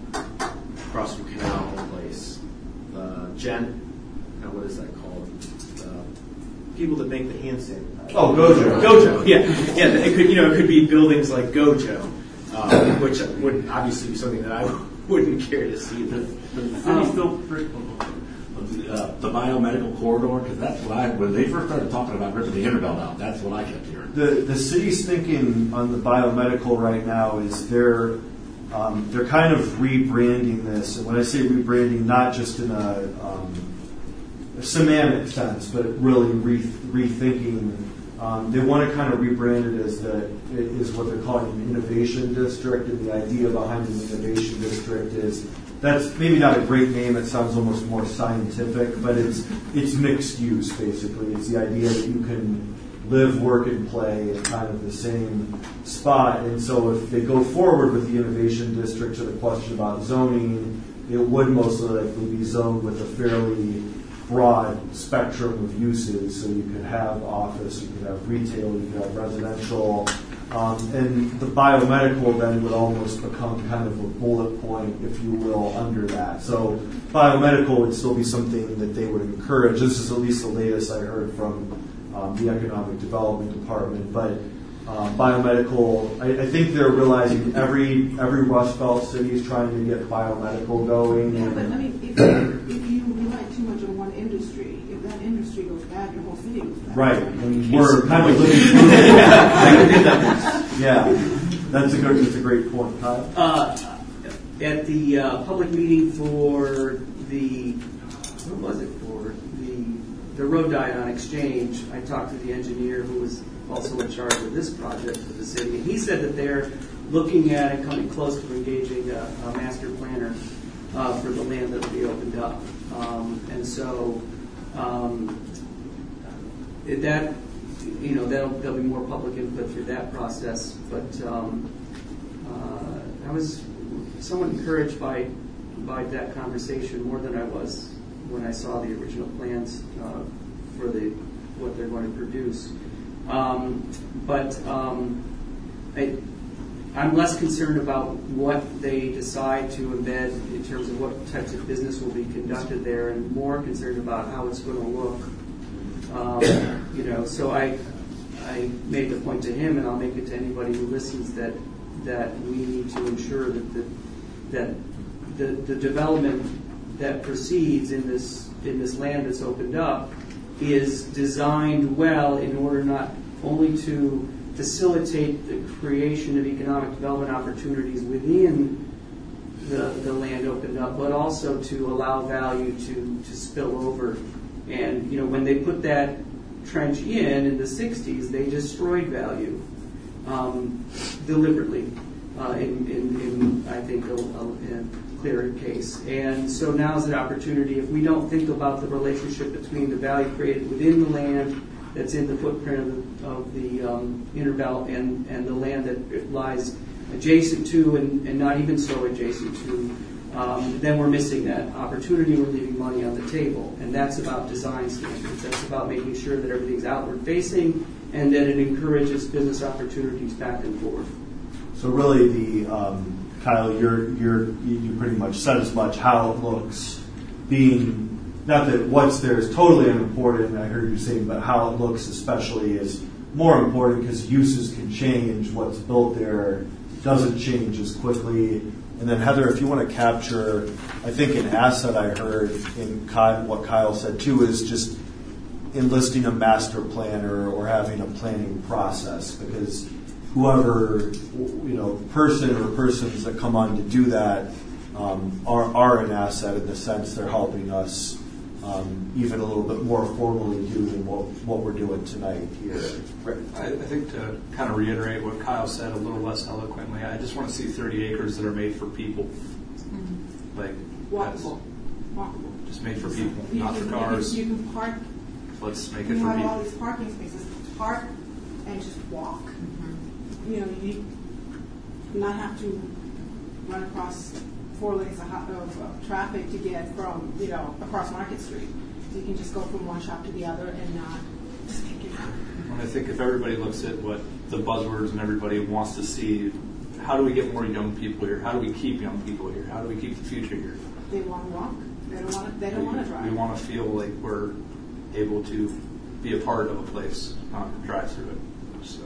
Speaker 1: place, what is that called? People that make the hand sanitizer.
Speaker 5: Oh, Gojo.
Speaker 1: Gojo, yeah. It could be buildings like Gojo, which would obviously be something that I wouldn't care to see.
Speaker 10: The city still the biomedical corridor, because that's what when they first started talking about ripping the Interbelt out, that's what I kept hearing.
Speaker 5: The city's thinking on the biomedical right now is they're kind of rebranding this, and when I say rebranding, not just in a semantic sense, but really rethinking. They want to kind of rebrand it as what they're calling an innovation district, and the idea behind an innovation district is that's maybe not a great name. It sounds almost more scientific, but it's mixed use basically. It's the idea that you can live, work, and play in kind of the same spot. And so if they go forward with the innovation district to the question about zoning, it would most likely be zoned with a fairly broad spectrum of uses. So you could have office, you could have retail, you could have residential, and the biomedical then would almost become kind of a bullet point, if you will, under that. So biomedical would still be something that they would encourage. This is at least the latest I heard from the Economic Development Department. But biomedical, I think they're realizing every Rust Belt city is trying to get biomedical going.
Speaker 2: Yeah, but if you rely too much on one industry, if that industry goes bad, your whole city goes bad.
Speaker 5: Right, and we're kind of living through that. Yeah, that's a great point, Kyle.
Speaker 13: At the public meeting for the road diet on Exchange, I talked to the engineer who was also in charge of this project for the city, and he said that they're looking at and coming close to engaging a master planner for the land that will be opened up. And so there'll be more public input through that process. But I was somewhat encouraged by that conversation more than I was when I saw the original plans for what they're going to produce. I'm less concerned about what they decide to embed in terms of what types of business will be conducted there, and more concerned about how it's going to look. So I made the point to him, and I'll make it to anybody who listens, that we need to ensure that the development that proceeds in this land that's opened up is designed well in order not only to facilitate the creation of economic development opportunities within the land opened up, but also to allow value to spill over. And when they put that trench in the 60s, they destroyed value deliberately in I think a clear case. And so now's an opportunity. If we don't think about the relationship between the value created within the land that's in the footprint of the Interbelt and the land that it lies adjacent to and not even so adjacent to, then we're missing that opportunity. We're leaving money on the table. And that's about design standards. That's about making sure that everything's outward facing and that it encourages business opportunities back and forth.
Speaker 5: So really Kyle, you pretty much said as much. How it looks being, not that what's there is totally unimportant, I heard you saying, but how it looks especially is more important because uses can change. What's built there doesn't change as quickly. And then Heather, if you want to capture, I think an asset I heard in what Kyle said too is just enlisting a master planner or having a planning process, because whoever, person or persons that come on to do that are an asset in the sense they're helping us even a little bit more formally do than what we're doing tonight here.
Speaker 7: I think to kind of reiterate what Kyle said a little less eloquently, I just want to see 30 acres that are made for people. Like,
Speaker 2: Walkable.
Speaker 7: Just made for people, not for cars.
Speaker 2: You can park.
Speaker 7: Let's make it
Speaker 2: You
Speaker 7: for
Speaker 2: have all
Speaker 7: people.
Speaker 2: these parking spaces. Park and just walk. You know, you not have to run across 4 lanes of traffic to get from, across Market Street. You can just go from one shop to the other and not just take it out.
Speaker 7: And I think if everybody looks at what the buzzwords and everybody wants to see, how do we get more young people here? How do we keep young people here? How do we keep the future here?
Speaker 2: They want to walk. They don't want to drive.
Speaker 7: We want to feel like we're able to be a part of a place, not drive through it. So.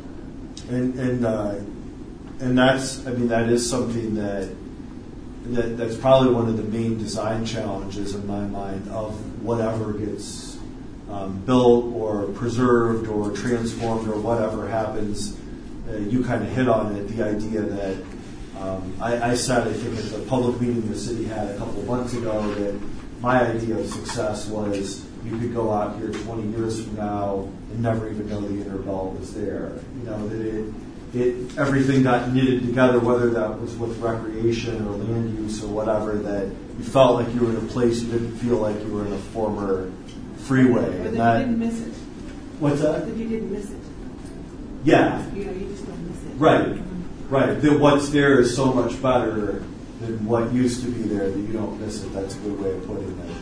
Speaker 5: And that is something that's probably one of the main design challenges in my mind of whatever gets built or preserved or transformed or whatever happens. You kind of hit on it, the idea that I said, I think at the public meeting the city had a couple of months ago, that my idea of success was you could go out here 20 years from now and never even know the inner belt was there. That everything got knitted together, whether that was with recreation or land use or whatever, that you felt like you were in a place you didn't feel like you were in a former freeway.
Speaker 2: Or
Speaker 5: and
Speaker 2: that you didn't miss it.
Speaker 5: What's that?
Speaker 2: That you didn't miss it.
Speaker 5: Yeah.
Speaker 2: You just don't miss it.
Speaker 5: Right. That what's there is so much better than what used to be there that you don't miss it. That's a good way of putting it.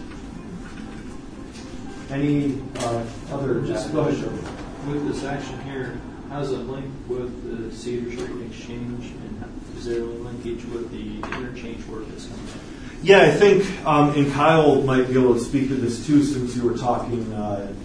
Speaker 5: Any other?
Speaker 4: Just
Speaker 5: go ahead, Joe.
Speaker 4: With this action here, how does it link with the Cedar Street exchange, and is there a linkage with the interchange work that's coming up?
Speaker 5: Yeah, I think, and Kyle might be able to speak to this too, since you were talking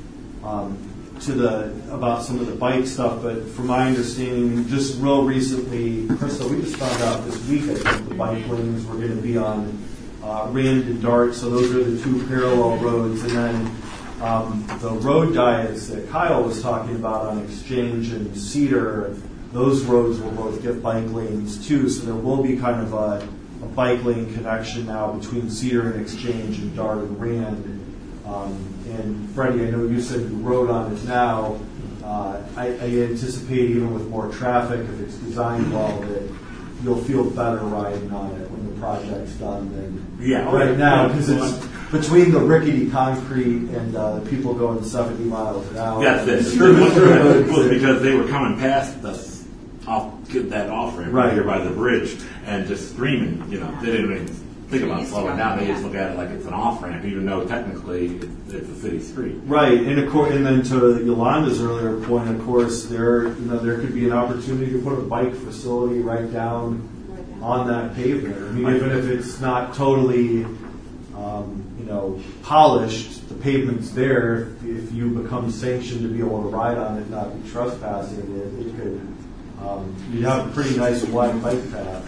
Speaker 5: about some of the bike stuff. But from my understanding, just real recently, Krista, we just found out this week, I think the bike lanes were going to be on Rand and Dart, so those are the two parallel roads, and then the road diets that Kyle was talking about on Exchange and Cedar, those roads will both get bike lanes too, so there will be kind of a bike lane connection now between Cedar and Exchange and Dart and Rand. And Freddie, I know you said you rode on it now. I anticipate even with more traffic, if it's designed well, that you'll feel better riding on it when the project's done than right now, because it's between the rickety concrete and the people going 70 miles an hour.
Speaker 10: Yes, that's true. Was because they were coming past us get that off ramp here by the bridge and just screaming. They didn't even think about slowing down. They just look at it like it's an off ramp, even though technically it's a city street.
Speaker 5: Right, and then to Yolanda's earlier point, of course, there could be an opportunity to put a bike facility right down on that pavement. I mean, even if it's not totally, polished, the pavement's there. If you become sanctioned to be able to ride on it, and not be trespassing it, could. You'd have a pretty nice wide bike path.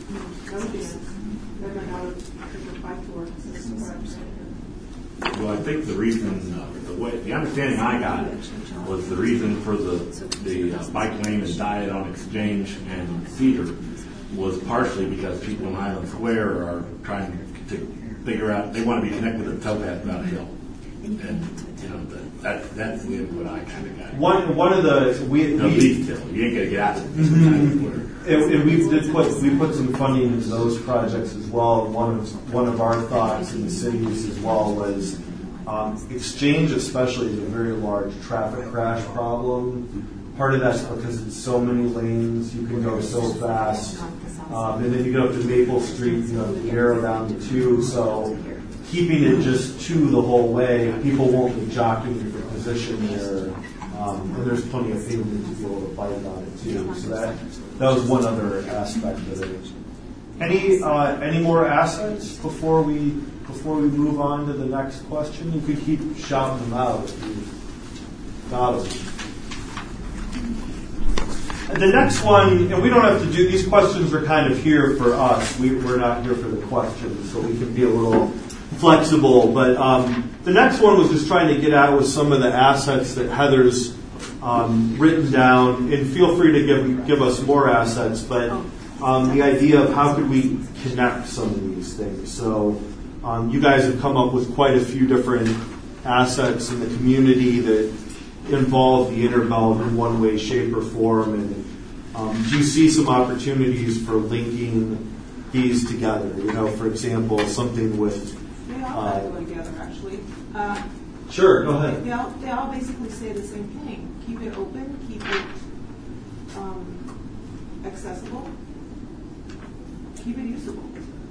Speaker 10: Well, I think the reason, the understanding I got was the reason for the bike lane and diet on Exchange and Cedar was partially because people in Highland Square are trying to figure out, they want to be connected to the towpath down a hill. And, that's the input I kind of got.
Speaker 5: One of the,
Speaker 10: leaf till. You ain't going to get out of it.
Speaker 5: And we put some funding into those projects as well. And one of our thoughts in the cities as well was Exchange, especially, is a very large traffic crash problem. Part of that's because it's so many lanes, you can go so fast, and then you go up to Maple Street, narrow down to 2. So keeping it just 2 the whole way, people won't be jockeying for position there. And there's plenty of pavement to be able to bike on it too. So that was one other aspect of it. Any more assets before we move on to the next question? You could keep shouting them out if you got them. And the next one, and we don't have to do these questions are kind of here for us. We're not here for the questions, so we can be a little flexible. But the next one was just trying to get at with some of the assets that Heather's written down, and feel free to give us more assets, but the idea of how could we connect some of these things. So you guys have come up with quite a few different assets in the community that involve the Interbelt in one way, shape, or form? And do you see some opportunities for linking these together? You know, for example, something with...
Speaker 2: They all kind of go together, actually.
Speaker 5: Sure, go ahead.
Speaker 2: They all basically say the same thing. Keep it open, keep it accessible, keep it usable.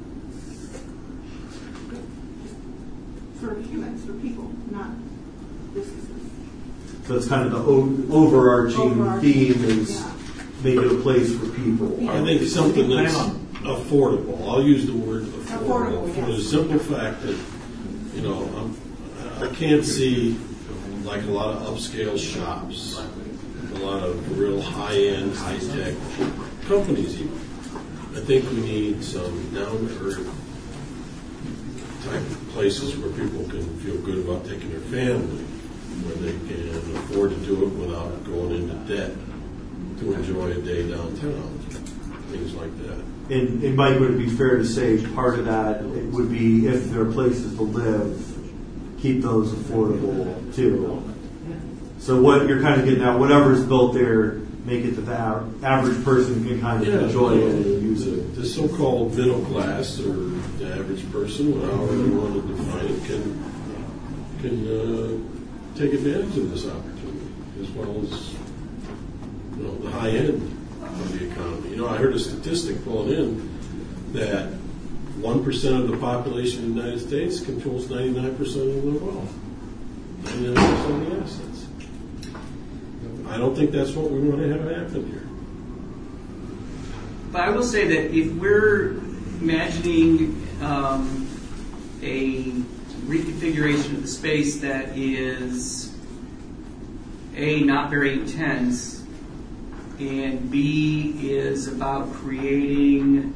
Speaker 2: For humans, for people, not businesses.
Speaker 5: So it's kind of the overarching theme is make it a place for people.
Speaker 3: I think something that's affordable. I'll use the word affordable for the simple fact that, you know, I can't see like a lot of upscale shops, a lot of real high-end, high-tech companies even. I think we need some down-to-earth type of places where people can feel good about taking their family, where they can afford to do it without going into debt to enjoy a day downtown, things like that.
Speaker 5: And Mike, would it be fair to say part of that would be if there are places to live, keep those affordable too? So what you're kind of getting at, whatever's built there, make it that the average person can kind of enjoy it and use it.
Speaker 3: The so-called middle class or the average person, however you want to define it, can take advantage of this opportunity, as well as, you know, the high end of the economy. You know, I heard a statistic pulling in that 1% of the population of the United States controls 99% of the wealth, 99% of the assets. I don't think that's what we want to have happen here.
Speaker 13: But I will say that if we're imagining a reconfiguration of the space that is A, not very intense, and B, is about creating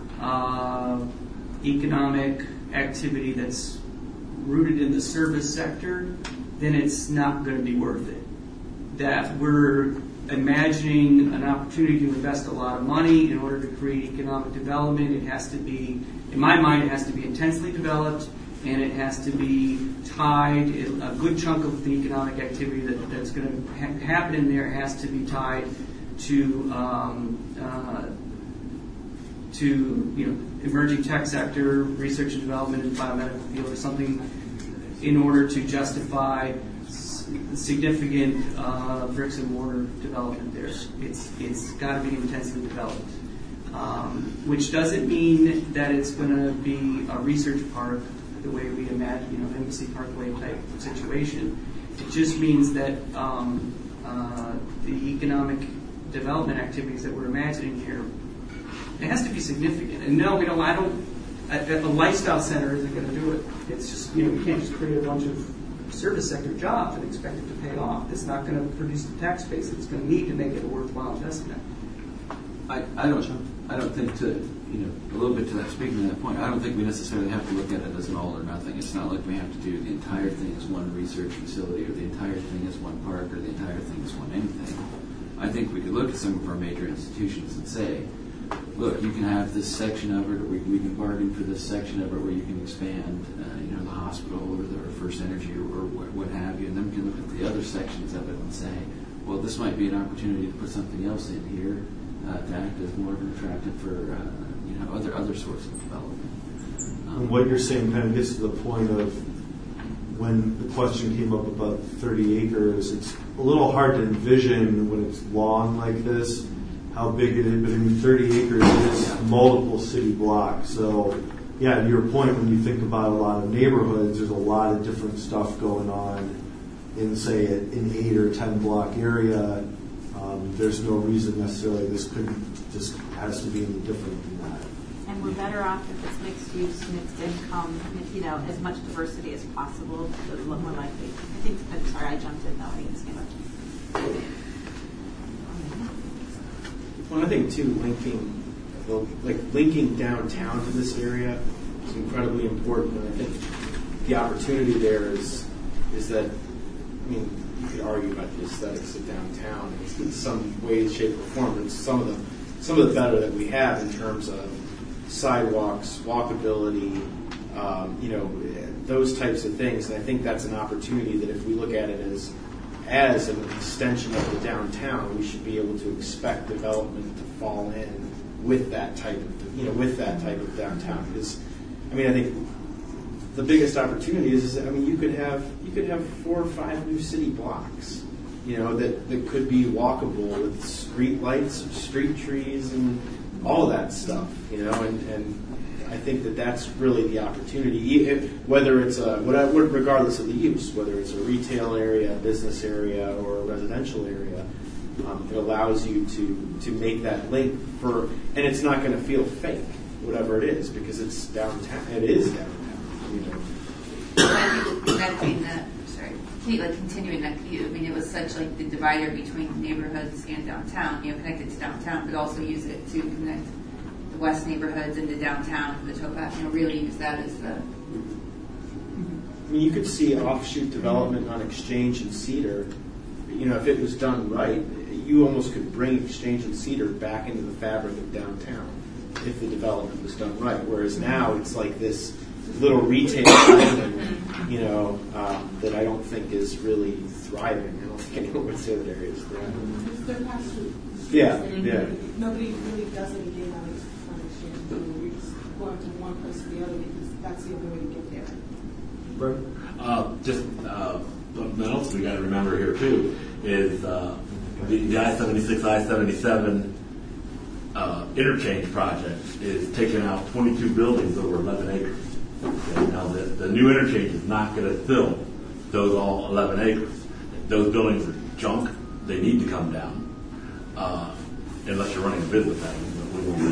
Speaker 13: economic activity that's rooted in the service sector, then it's not going to be worth it. That we're imagining an opportunity to invest a lot of money in order to create economic development. It has to be, in my mind, it has to be intensely developed, and it has to be tied, a good chunk of the economic activity that's going to happen in there has to be tied to emerging tech sector, research and development in the biomedical field or something, in order to justify significant bricks and mortar development there. It's got to be intensely developed, which doesn't mean that it's going to be a research park the way we imagine, Embassy Parkway type situation. It just means that the economic development activities that we're imagining here, it has to be significant. And no, a lifestyle center isn't going to do it. It's just, we can't just create a bunch of service sector jobs and expect it to pay off. It's not going to produce the tax base it's going to need to make it a worthwhile investment.
Speaker 14: I don't think a little bit to that, speaking to that point, I don't think we necessarily have to look at it as an all or nothing. It's not like we have to do the entire thing as one research facility or the entire thing as one park or the entire thing as one anything. I think we could look at some of our major institutions and say, look, you can have this section of it, or we can bargain for this section of it where you can expand, the hospital or the First Energy or what have you, and then we can look at the other sections of it and say, well, this might be an opportunity to put something else in here to act as more of an attractive for other sorts of development.
Speaker 5: And what you're saying kind of gets to the point of when the question came up about 30 acres, it's a little hard to envision when it's long like this how big it is, but 30 acres is multiple city blocks. So, yeah, to your point, when you think about a lot of neighborhoods, there's a lot of different stuff going on in, say, an 8 or 10 block area. There's no reason necessarily this has to be any different than that.
Speaker 12: And we're better off if it's mixed use, mixed income, as much diversity as possible, a little more likely. I'm sorry, I jumped in though. I think this came up.
Speaker 1: Well, I think too, linking downtown to this area is incredibly important. And I think the opportunity there is that, you could argue about the aesthetics of downtown in some way, shape, or form. It's some of the better that we have in terms of sidewalks, walkability, those types of things. And I think that's an opportunity that if we look at it as an extension of the downtown, we should be able to expect development to fall in with that type of downtown. Because, I think the biggest opportunity is you could have 4 or 5 new city blocks, that could be walkable with street lights, street trees, and all of that stuff, and I think that's really the opportunity, whether it's regardless of the use, whether it's a retail area, a business area, or a residential area. It allows you to make that link and it's not going to feel fake, whatever it is, because it's downtown. It is downtown.
Speaker 15: Continuing that view. It was such the divider between neighborhoods and downtown. Connect it to downtown, but also use it to connect the west neighborhoods into downtown, the towpath. Really use that as the.
Speaker 1: You could see offshoot development on Exchange and Cedar. If it was done right, you almost could bring Exchange and Cedar back into the fabric of downtown if the development was done right. Whereas now it's like this little retail island, that I don't think is really thriving. I don't think anyone would say that area is thriving.
Speaker 2: It's their pass-through.
Speaker 1: Yeah.
Speaker 2: Nobody really does anything on Exchange. You're just going to one place or the other because that's the only way to get there.
Speaker 10: Something else we got to remember here too is the I-76, I-77 interchange project is taking out 22 buildings over 11 acres. Okay, now the new interchange is not going to fill those all 11 acres. Those buildings are junk. They need to come down, unless you're running a business out of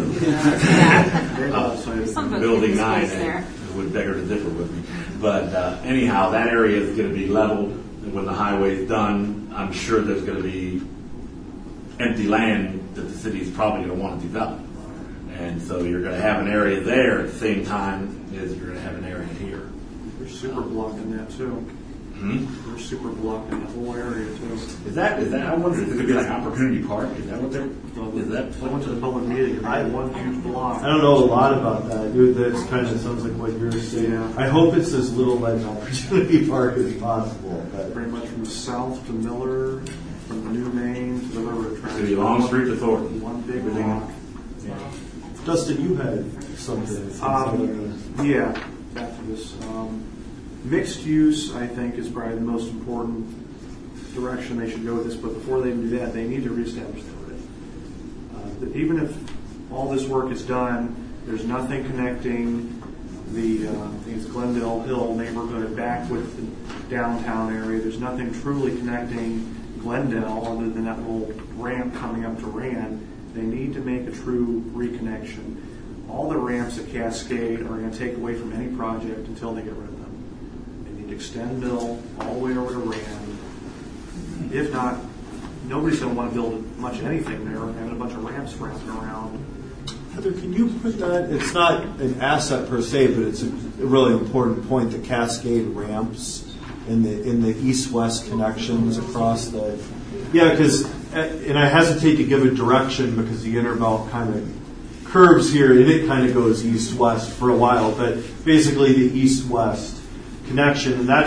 Speaker 10: them. Building 9 would beg her to differ with me. But anyhow, that area is going to be leveled. And when the highway is done, I'm sure there's going to be empty land that the city is probably going to want to develop. And so you're going to have an area there at the same time as you're going to have an area here.
Speaker 11: They're super blocking that too. They're super blocking the whole area too.
Speaker 10: Is that? I wonder if it's going to be like Opportunity Park. Is that what they're? Is that?
Speaker 11: I went to the public meeting. I had one huge block.
Speaker 5: I don't know a lot about that. That kind of sounds like what you're saying. Yeah. I hope it's as little like Opportunity Park as possible. But
Speaker 11: pretty much from south to Miller, from the new main to the railroad tracks.
Speaker 10: To the long street to Thornton.
Speaker 11: One big block.
Speaker 5: Yeah. Dustin, you had something.
Speaker 11: Yeah, after this. Mixed use, I think, is probably the most important direction they should go with this. But before they do that, they need to reestablish the grid. Even if all this work is done, there's nothing connecting the I think it's Glendale Hill neighborhood back with the downtown area. There's nothing truly connecting Glendale other than that little ramp coming up to Rand. They need to make a true reconnection. All the ramps at Cascade are going to take away from any project until they get rid of them. They need to extend Mill all the way over to Rand. If not, nobody's going to want to build much of anything there, having a bunch of ramps wrapping around.
Speaker 5: Heather, can you put that? It's not an asset per se, but it's a really important point. The Cascade ramps in the east-west connections across the. Yeah, because and I hesitate to give a direction because the Interbelt kind of curves here, and it kind of goes east-west for a while. But basically, the east-west connection, and that's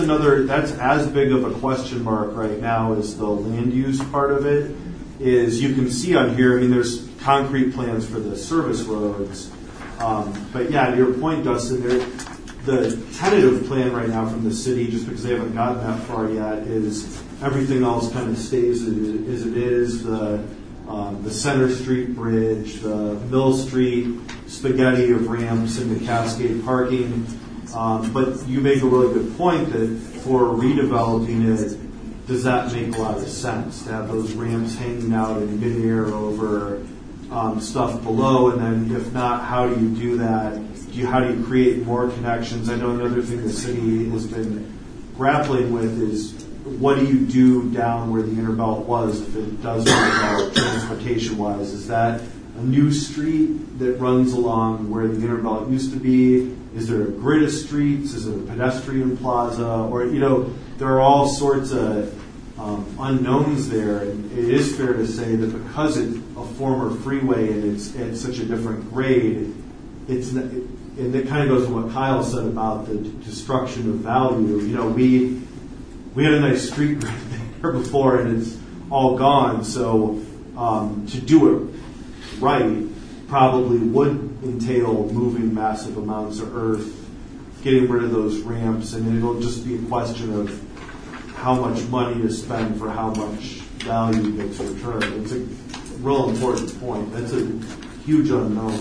Speaker 5: as big of a question mark right now as the land use part of it. Is you can see on here. There's concrete plans for the service roads, but yeah, to your point, Dustin, the tentative plan right now from the city, just because they haven't gotten that far yet, is everything else kind of stays as it is. The Center Street Bridge, the Mill Street spaghetti of ramps and the Cascade parking. But you make a really good point that for redeveloping it, does that make a lot of sense to have those ramps hanging out in midair over stuff below? And then if not, how do you do that? How do you create more connections? I know another thing the city has been grappling with is what do you do down where the Interbelt was if it does work out transportation-wise? Is that a new street that runs along where the Interbelt used to be? Is there a grid of streets? Is it a pedestrian plaza? Or, there are all sorts of unknowns there. And it is fair to say that because it's a former freeway and it's at such a different grade, and it kind of goes to what Kyle said about the destruction of value. You know, we had a nice street right there before, and it's all gone. So to do it right probably would entail moving massive amounts of earth, getting rid of those ramps, and it'll just be a question of how much money to spend for how much value gets returned. It's a real important point. That's a huge unknown.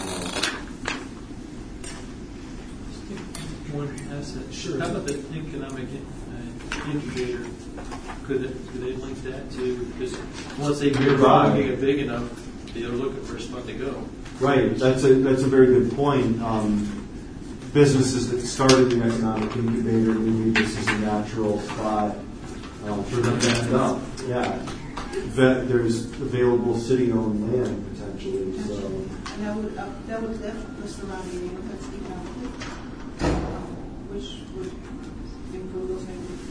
Speaker 4: One asset. Sure. How about the economic incubator? Could they link that to? Because once they get it big enough, they're looking for a spot to go.
Speaker 5: Right. That's a very good point. Businesses that started the economic incubator, maybe this is a natural spot for them to end up. Yeah. There's available city-owned land potentially. So.
Speaker 2: And that would lift the surrounding neighborhoods economically, which would improve those neighborhoods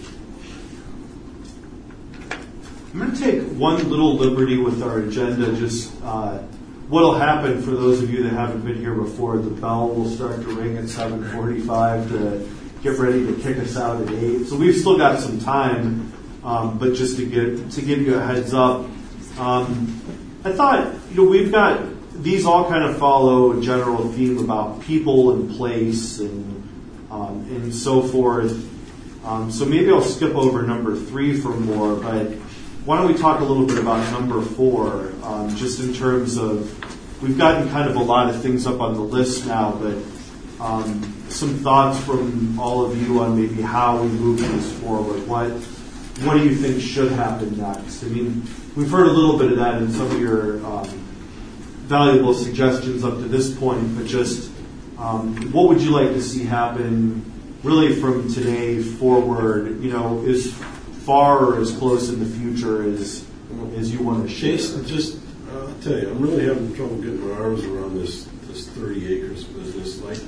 Speaker 2: as well.
Speaker 5: I'm going to take one little liberty with our agenda. Just what'll happen for those of you that haven't been here before, the bell will start to ring at 7:45 to get ready to kick us out at 8. So we've still got some time, but just to give you a heads up, I thought we've got these all kind of follow a general theme about people and place and so forth. So maybe I'll skip over number 3 for more, but why don't we talk a little bit about number 4, just in terms of, we've gotten kind of a lot of things up on the list now, but some thoughts from all of you on maybe how we move this forward. What do you think should happen next? I mean, we've heard a little bit of that in some of your valuable suggestions up to this point, but just what would you like to see happen really from today forward, as far or as close in the future as you want to share?
Speaker 3: Jason, just I'll tell you, I'm really having trouble getting my arms around this 30 acres business. Like,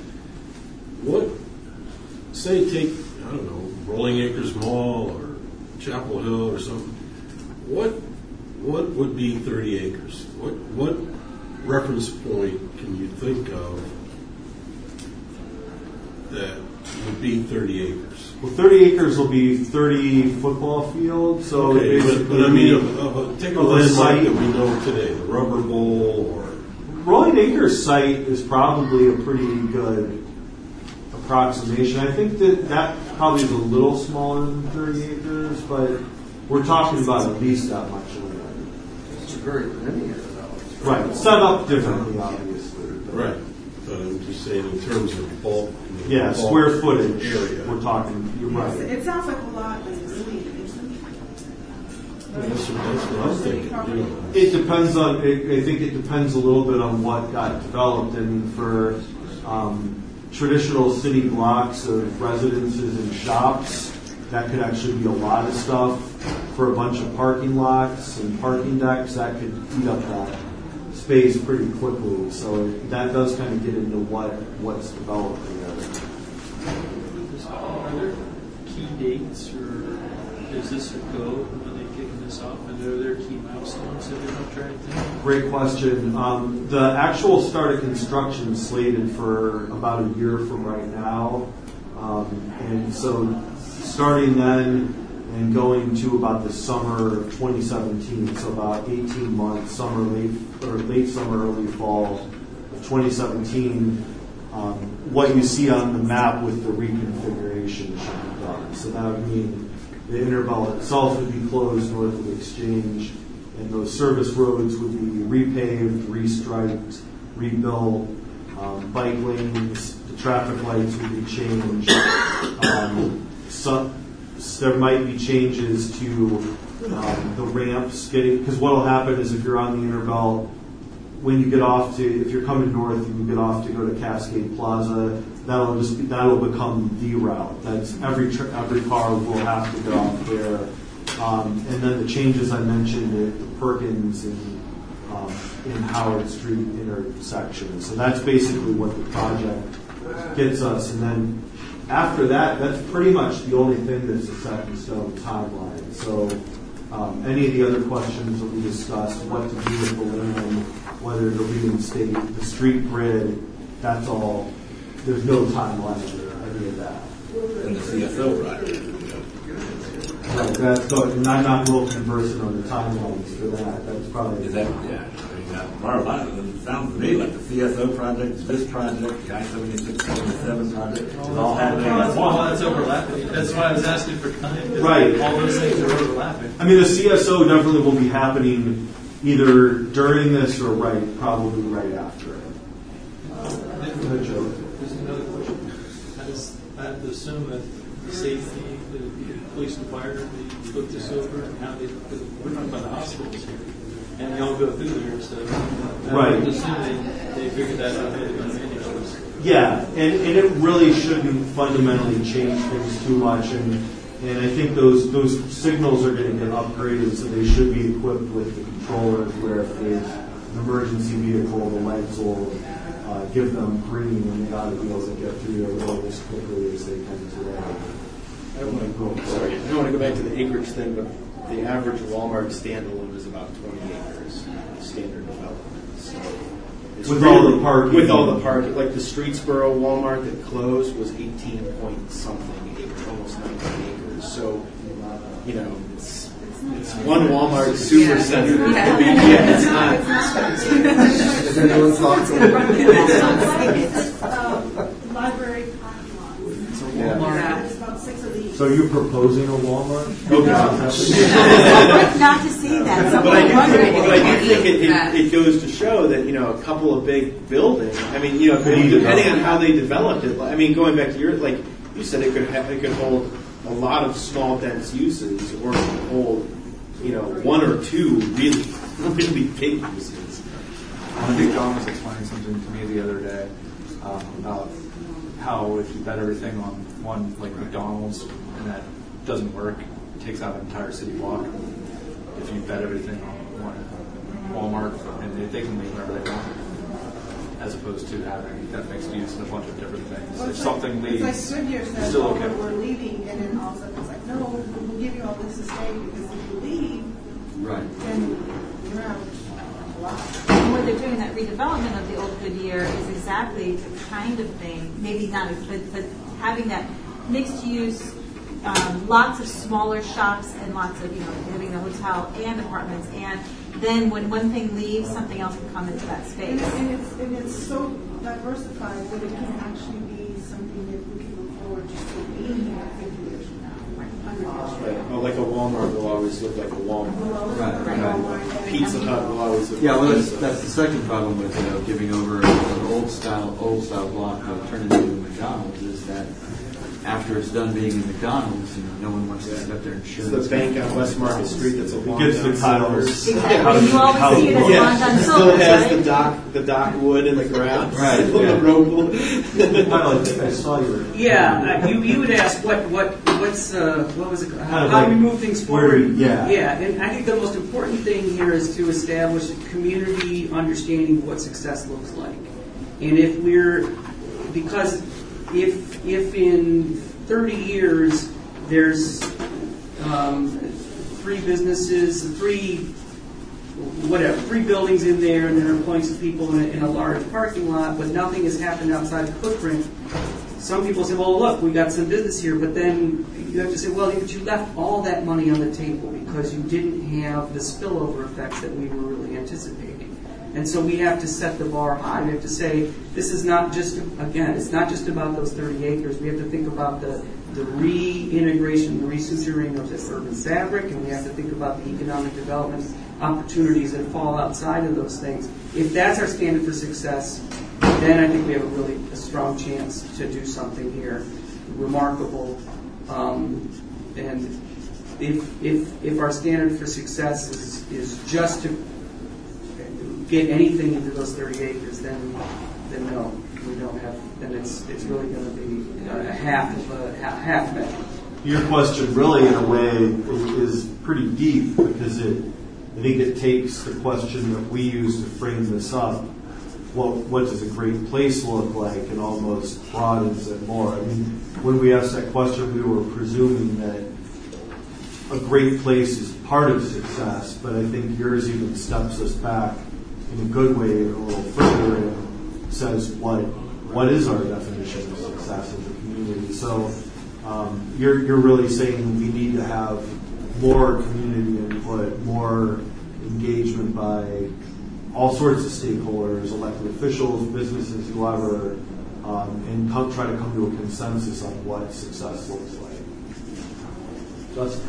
Speaker 3: say take, I don't know, Rolling Acres Mall or Chapel Hill or something. What would be 30 acres? What reference point can you think of that would be 30 acres?
Speaker 5: Well, 30 acres will be 30 football fields. So
Speaker 3: okay, but I mean, take a landmark that we know today, the Rubber Bowl or
Speaker 5: Rolling Acres site is probably a pretty good approximation. I think that probably is a little smaller than 30 acres, but we're talking about at least that much land.
Speaker 9: It's very linear, though.
Speaker 5: Right, set up differently, obviously.
Speaker 3: Right, but I'm just saying in terms of bulk.
Speaker 5: Yeah, square footage
Speaker 3: area.
Speaker 5: We're talking. You're right.
Speaker 2: It sounds like a lot, but it's really isn't.
Speaker 3: That's what I'm thinking.
Speaker 5: It depends on. I think it depends a little bit on what got developed, and for traditional city blocks of residences and shops, that could actually be a lot of stuff. For a bunch of parking lots and parking decks, that could eat up that space pretty quickly. So that does kind of get into what's developing there.
Speaker 4: Are there key dates, or is this a go when they're kicking this off? And are there key milestones that they're not trying to think?
Speaker 5: Great question. The actual start of construction is slated for about a year from right now. And so starting then and going to about the summer of 2017, so about 18 months, late summer, early fall of 2017, what you see on the map with the reconfiguration should be done. So that would mean the Interbelt itself would be closed north of Exchange, and those service roads would be repaved, restriped, rebuilt, bike lanes, the traffic lights would be changed. There might be changes to the ramps because what will happen is if you're on the Interbelt, when you get off if you're coming north and you get off to go to Cascade Plaza, that'll become the route. That's every car will have to get off there. And then the changes I mentioned at the Perkins and in Howard Street intersection. So that's basically what the project gets us. And then after that, that's pretty much the only thing that's a set in stone timeline. So any of the other questions that we discussed, what to do with the land, whether to reinstate the street grid, that's all. There's no timeline under any of that.
Speaker 10: And the CSO project.
Speaker 5: Right, and I'm not real conversant on the timelines for that. That's probably
Speaker 10: Is that, yeah, I mean, it sounds to me like the CSO project, this project, the I-76, 77 project, is all happening at
Speaker 4: Well,
Speaker 10: once.
Speaker 4: that's overlapping. That's why I was asking for time. 'Cause
Speaker 5: Right.
Speaker 4: All those things are overlapping.
Speaker 5: I mean, the CSO definitely will be happening either during this or probably right after it.
Speaker 4: There's another question. I have to assume that the safety, the police and fire, they look this over and how because we're talking about the hospitals here. And we all go through there, so I would assume they figured that out how they're going to manage this.
Speaker 5: Yeah, and it really shouldn't fundamentally change things too much, and I think those signals are going to get upgraded, so they should be equipped with the controllers where if there's an emergency vehicle, the lights will give them green, and they ought to be able to get through there really as quickly as they can today.
Speaker 1: I don't want to go back to the acreage thing, but the average Walmart standalone is about 20 acres, standard development. So it's
Speaker 5: With all the parking.
Speaker 1: With all the parking. Like the Streetsboro Walmart that closed was 18 point something acres, almost 19 acres. So, you know, it's one Walmart super center. It's not.
Speaker 9: Has anyone talked to
Speaker 2: Library parking lot.
Speaker 5: Yeah.
Speaker 2: There's about 6 of these.
Speaker 5: So you're proposing a Walmart?
Speaker 12: Not to see that.
Speaker 1: But I do think it goes to show that, you know, a couple of big buildings, I mean, you know, depending on how they developed it, I mean, going back to your, like you said, it could hold a lot of small, dense uses, or it could hold, you know, one or two really, really big uses.
Speaker 7: I think John was explaining something to me the other day about how if you bet everything on one, like McDonald's, and that doesn't work, it takes out an entire city block. If you bet everything on one Walmart, and they can make whatever they want, as opposed to having that mixed use and a bunch of different things.
Speaker 2: Well,
Speaker 7: if something leaves,
Speaker 2: it's like Goodyear says,
Speaker 7: still okay.
Speaker 2: we're leaving, and then all of a sudden it's like, no, we'll give you all this to stay, because if you leave, then you're out a lot.
Speaker 12: And what they're doing, that redevelopment of the old Goodyear, is exactly the kind of thing, maybe not, but having that mixed use, lots of smaller shops and lots of, you know, having the hotel and apartments, and then when one thing leaves, something else can come into that space.
Speaker 2: And it's so diversified that it can actually be something that we can look forward to still being here 50 years from now.
Speaker 1: Right. Well, like a Walmart will always look like a Walmart.
Speaker 14: Right.
Speaker 1: Pizza Hut will always look
Speaker 14: Yeah,
Speaker 1: like
Speaker 14: well,
Speaker 1: Pizza Hut.
Speaker 14: that's the second problem with giving over an old style block to turn into a McDonald's is that after it's done being in McDonald's, you know, no one wants to sit up there and show.
Speaker 1: It's the bank on West Market Street that's a
Speaker 5: It
Speaker 1: long
Speaker 5: gets the
Speaker 1: down
Speaker 5: titles.
Speaker 1: cellars.
Speaker 12: Exactly. You always see it as long done
Speaker 1: It still
Speaker 12: silver,
Speaker 1: has
Speaker 12: right?
Speaker 1: the dock wood in the ground.
Speaker 5: Right,
Speaker 1: Still
Speaker 5: yeah.
Speaker 1: the rope.
Speaker 5: I think I saw your.
Speaker 13: Yeah, you would ask what was it? How
Speaker 5: like
Speaker 13: do we move things
Speaker 5: where
Speaker 13: forward?
Speaker 5: yeah.
Speaker 13: Yeah, and I think the most important thing here is to establish a community understanding of what success looks like, and because if in 30 years there's 3 businesses, 3 buildings in there, and they're employing some people in a large parking lot, but nothing has happened outside the footprint. Some people say, well, look, we got some business here, but then you have to say, well, but you left all that money on the table because you didn't have the spillover effects that we were really anticipating. And so we have to set the bar high. We have to say, this is not just, again, it's not just about those 30 acres. We have to think about the reintegration, the resuturing of this urban fabric, and we have to think about the economic development opportunities that fall outside of those things. If that's our standard for success, then I think we have a strong chance to do something here remarkable. And if our standard for success is just to get anything into those 30 acres, then no, we don't have. Then it's really going to be a half measure.
Speaker 5: Your question, really, in a way, is pretty deep because I think it takes the question that we use to frame this up. What does a great place look like, and almost broadens it more. I mean, when we asked that question, we were presuming that a great place is part of success, but I think yours even steps us back in a good way a little further and says what what is our definition of success as a community. So you're really saying we need to have more community input, more engagement by all sorts of stakeholders, elected officials, businesses, whoever, and try to come to a consensus on what success looks like. Justin?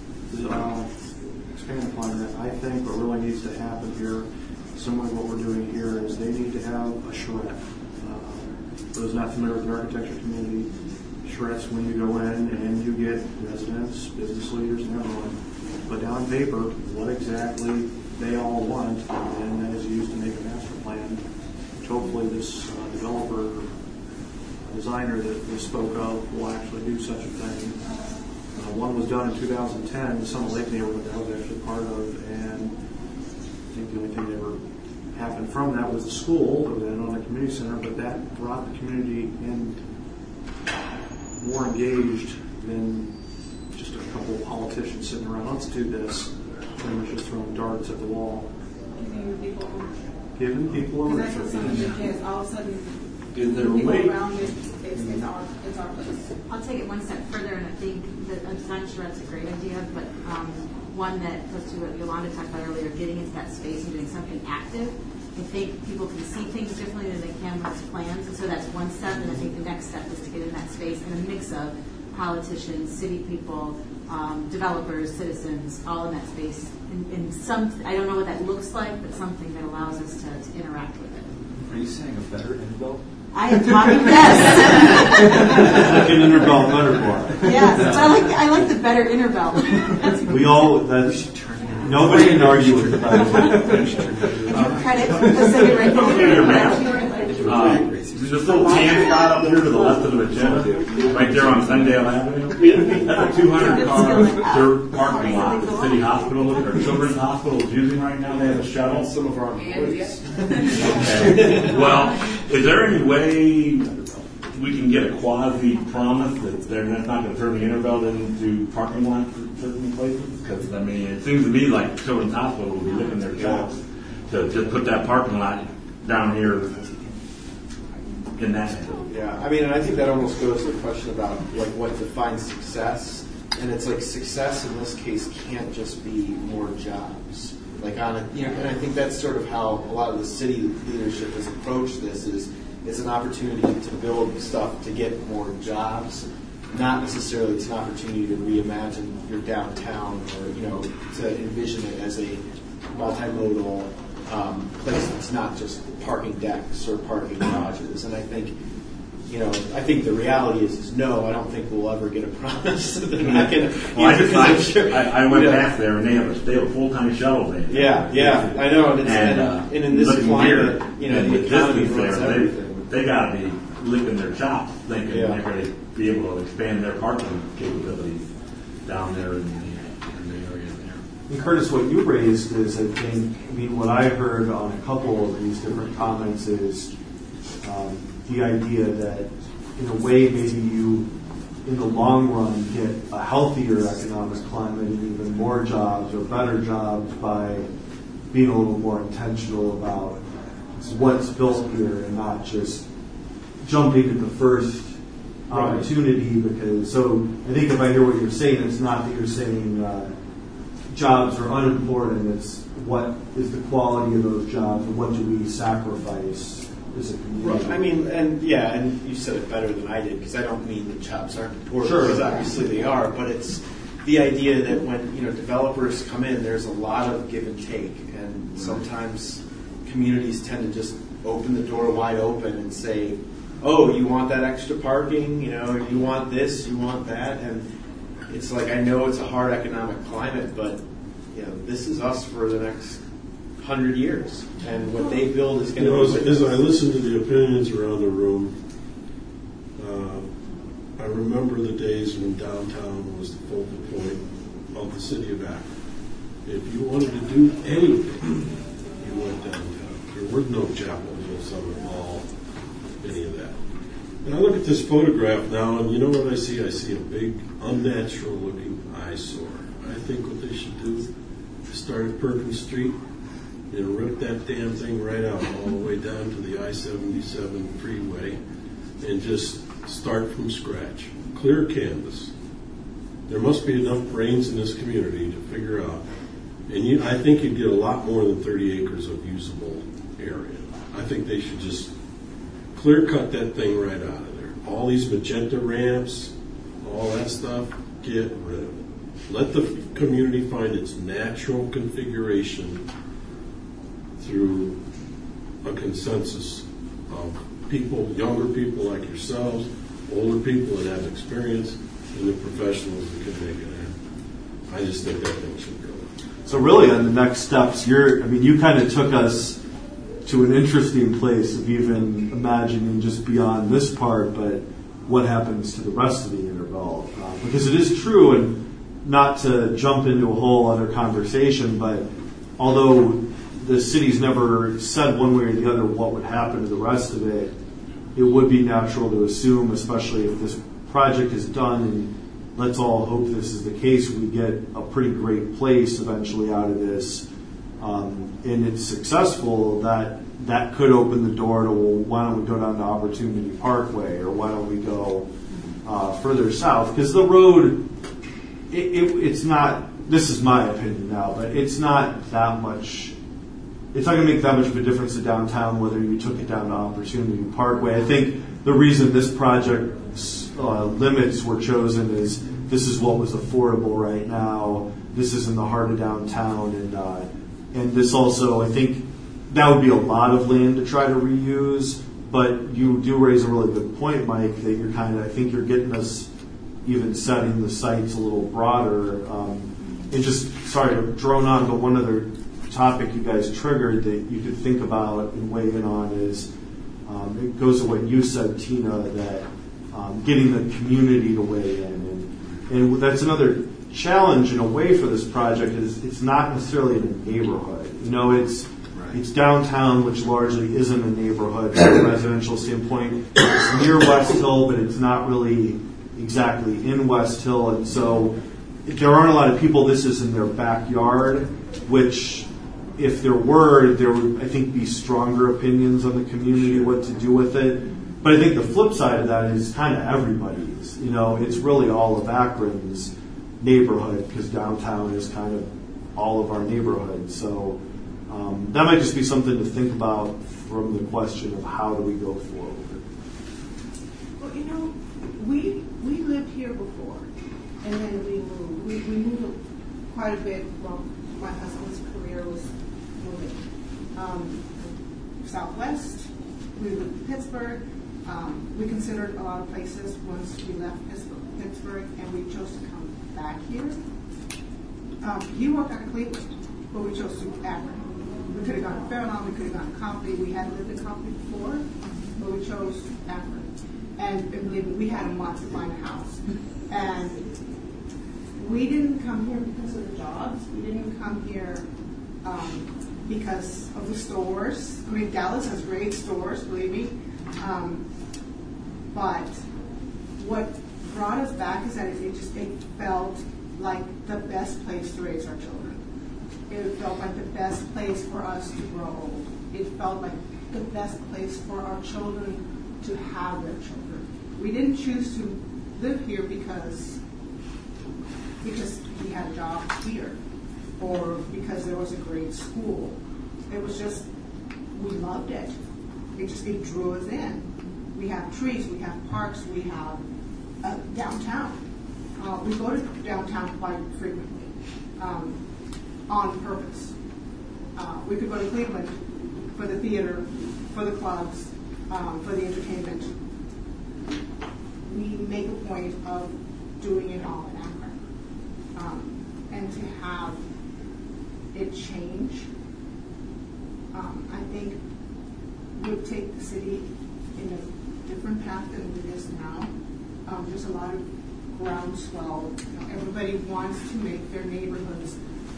Speaker 11: Expand upon that. I think what really needs to happen here, similar to what we're doing here, is they need to have a charrette. For those not familiar with the architecture community, charrettes when you go in and you get residents, business leaders, and everyone put down on paper what exactly they all want, and that is used to make a master plan, which hopefully this developer, designer that we spoke of will actually do such a thing. One was done in 2010, the Summit Lake neighborhood that I was actually part of, and I think the only thing that ever happened from that was the school that was then on the community center, but that brought the community in more engaged than just a couple of politicians sitting around. Let's do this. Pretty much just throwing darts at the wall. Giving people ownership.
Speaker 2: Because that's what some of all of a sudden,
Speaker 3: Is there a
Speaker 2: people
Speaker 3: way?
Speaker 2: around it, it's our place.
Speaker 12: I'll take it one step further, and I think that a design charrette's a great idea, but one that goes to what Yolanda talked about earlier, getting into that space and doing something active. I think people can see things differently than they can with plans, and so that's one step, and I think the next step is to get in that space and a mix of politicians, city people, developers, citizens, all in that space. In some, I don't know what that looks like, but something that allows us to interact with it.
Speaker 14: Are you saying a better Inbelt?
Speaker 12: I am talking yes.
Speaker 5: Like an Interbelt Thunderball.
Speaker 12: Yes, I like the better Interbelt.
Speaker 5: Nobody can argue with the better.
Speaker 12: Credit the second right.
Speaker 10: There's this little tan spot up here to the left of the agenda, right there on Sundale Avenue. That's a 200-car dirt parking lot the city hospital or children's hospital is using right now. They have a shuttle.
Speaker 1: Some of our employees.
Speaker 10: Okay. Well, is there any way we can get a quasi-promise that they're not going to turn the Interbelt into parking lot for certain places? Because, I mean, it seems to me like Children's Hospital will be licking their chops to just put that parking lot down here in that.
Speaker 1: Yeah, I mean, and I think that almost goes to the question about like what defines success, and it's like success in this case can't just be more jobs. Like on a, and I think that's sort of how a lot of the city leadership has approached this. Is it's an opportunity to build stuff to get more jobs, not necessarily it's an opportunity to reimagine your downtown or to envision it as a multimodal place that's not just parking decks or parking garages. And I think, I think the reality is no, I don't think we'll ever get a promise that they're not going to.
Speaker 10: I went past there and they have a full-time shuttle van.
Speaker 1: Yeah, I know. And in this climate, the economy runs everything.
Speaker 10: They got to be licking their chops thinking they're going to be able to expand their parking capabilities down there in the area there.
Speaker 5: And Curtis, what you raised is, what I heard on a couple of these different comments is the idea that, in a way, maybe you, in the long run, get a healthier economic climate and even more jobs or better jobs by being a little more intentional about what's built here and not just jumping at the first opportunity. Because, I think if I hear what you're saying, it's not that you're saying jobs are unimportant. It's what is the quality of those jobs and what do we sacrifice as a community.
Speaker 1: Right. I mean, and you said it better than I did because I don't mean that jobs aren't important.
Speaker 5: Sure.
Speaker 1: Because obviously they are, but it's the idea that when developers come in, there's a lot of give and take, and sometimes communities tend to just open the door wide open and say, "Oh, you want that extra parking? You want this, you want that," and it's like, I know it's a hard economic climate, but this is us for the next 100 years, and what they build is going to be.
Speaker 3: As I listen to the opinions around the room, I remember the days when downtown was the focal point of the city of Akron. If you wanted to do anything, you went downtown. There were no chapels, no Summit Mall, any of that. And I look at this photograph now, and you know what I see? I see a big, unnatural-looking eyesore. I think what they should do is start at Perkins Street and rip that damn thing right out all the way down to the I-77 freeway and just start from scratch. Clear canvas. There must be enough brains in this community to figure out. And I think you'd get a lot more than 30 acres of usable area. I think they should just clear cut that thing right out of there. All these magenta ramps, all that stuff, get rid of it. Let the community find its natural configuration through a consensus of people, younger people like yourselves, older people that have experience, and the professionals that can make it happen. I just think that thing should go.
Speaker 5: So really on the next steps, you kind of took us to an interesting place of even imagining just beyond this part, but what happens to the rest of the interval. Because it is true, and not to jump into a whole other conversation, but although the city's never said one way or the other what would happen to the rest of it, it would be natural to assume, especially if this project is done, and let's all hope this is the case, we get a pretty great place eventually out of this, and it's successful, that could open the door to, well, why don't we go down to Opportunity Parkway, or why don't we go further south? Because the road, it's not, this is my opinion now, but it's not that much, it's not going to make that much of a difference to downtown whether you took it down to Opportunity Parkway. I think the reason this project's limits were chosen is this is what was affordable right now. This is in the heart of downtown, and this also, I think, that would be a lot of land to try to reuse. But you do raise a really good point, Mike, that you're I think you're getting us even setting the sights a little broader. And just, sorry to drone on, but one other topic you guys triggered that you could think about and weigh in on is, it goes to what you said, Tina, that getting the community to weigh in. And that's another challenge in a way for this project is it's not necessarily in a neighborhood. It's downtown, which largely isn't a neighborhood from a residential standpoint. It's near West Hill, but it's not really exactly in West Hill. And so there aren't a lot of people, this is in their backyard, which if there would, I think, be stronger opinions on the community what to do with it. But I think the flip side of that is kind of everybody's. It's really all of Akron's neighborhood because downtown is kind of all of our neighborhood. So that might just be something to think about from the question of how do we go forward.
Speaker 2: Well, we lived here before, and then we moved. We moved quite a bit while my husband's career was moving. Southwest, we lived in Pittsburgh. We considered a lot of places once we left Pittsburgh, and we chose to come back here. He worked out of Cleveland, but we chose to Akron. We could have gone to Fairlawn, we could have gone to Copley. We hadn't lived in Copley before, but we chose Akron. And believe me, we had a month to find a house. And we didn't come here because of the jobs. We didn't come here because of the stores. I mean, Dallas has great stores, believe me. But what brought us back is that it felt like the best place to raise our children. It felt like the best place for us to grow old. It felt like the best place for our children to have their children. We didn't choose to live here because we had a job here or because there was a great school. It was just, we loved it. It drew us in. We have trees, we have parks, we have downtown. We go to downtown quite frequently on purpose. We could go to Cleveland for the theater, for the clubs, for the entertainment. We make a point of doing it all in Akron. And to have it change, I think would take the city in a different path than it is now. There's a lot of groundswell. Everybody wants to make their neighborhoods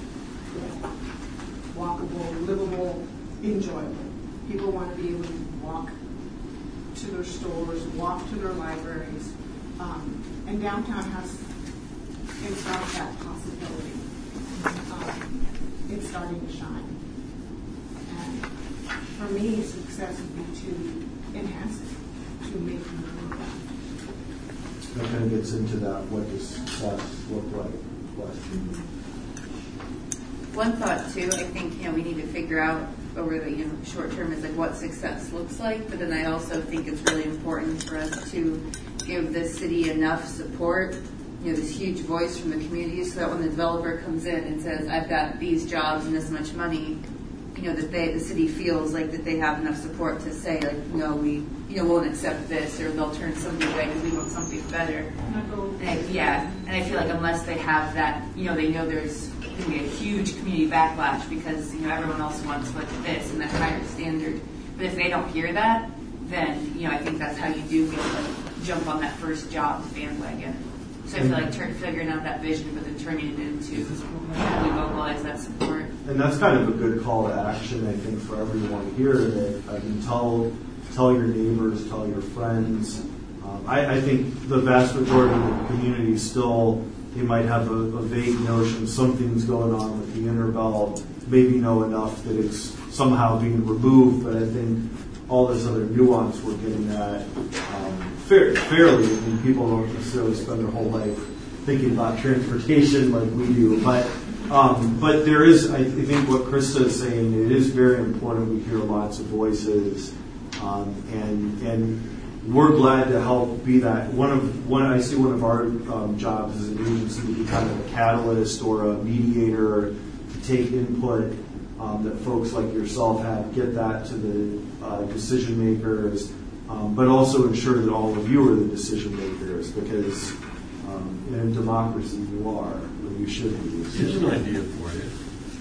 Speaker 2: walkable, livable, enjoyable. People want to be able to walk to their stores, walk to their libraries, and downtown has got that possibility. It's starting to shine. And for me, success would be to enhance it. to make them move
Speaker 5: That kind of gets into that what does success look like question.
Speaker 15: One thought too, I think, we need to figure out over the short term is like what success looks like, but then I also think it's really important for us to give the city enough support, this huge voice from the community, so that when the developer comes in and says, I've got these jobs and this much money, that the city feels like that they have enough support to say, like, no, we won't accept this, or they'll turn somebody away because we want something better. And I feel like unless they have that, they know there's going to be a huge community backlash because everyone else wants like this and that higher standard. But if they don't hear that, then I think that's how you do get like jump on that first job bandwagon. So I feel like figuring out that vision, but then turning it into how we vocalize that support.
Speaker 5: And that's kind of a good call to action, I think, for everyone here. That I can tell your neighbors, tell your friends. I think the vast majority of the community still, they might have a vague notion something's going on with the Interbelt, maybe know enough that it's somehow being removed, but I think all this other nuance we're getting at fairly. I mean, people don't necessarily spend their whole life thinking about transportation like we do, but there is, I think what Krista is saying, it is very important we hear lots of voices, and we're glad to help be that. I see one of our jobs as an agency to be kind of a catalyst or a mediator, to take input that folks like yourself have, get that to the decision makers, but also ensure that all of you are the decision makers, because in democracy you are, or you should be.
Speaker 3: Here's an idea for you.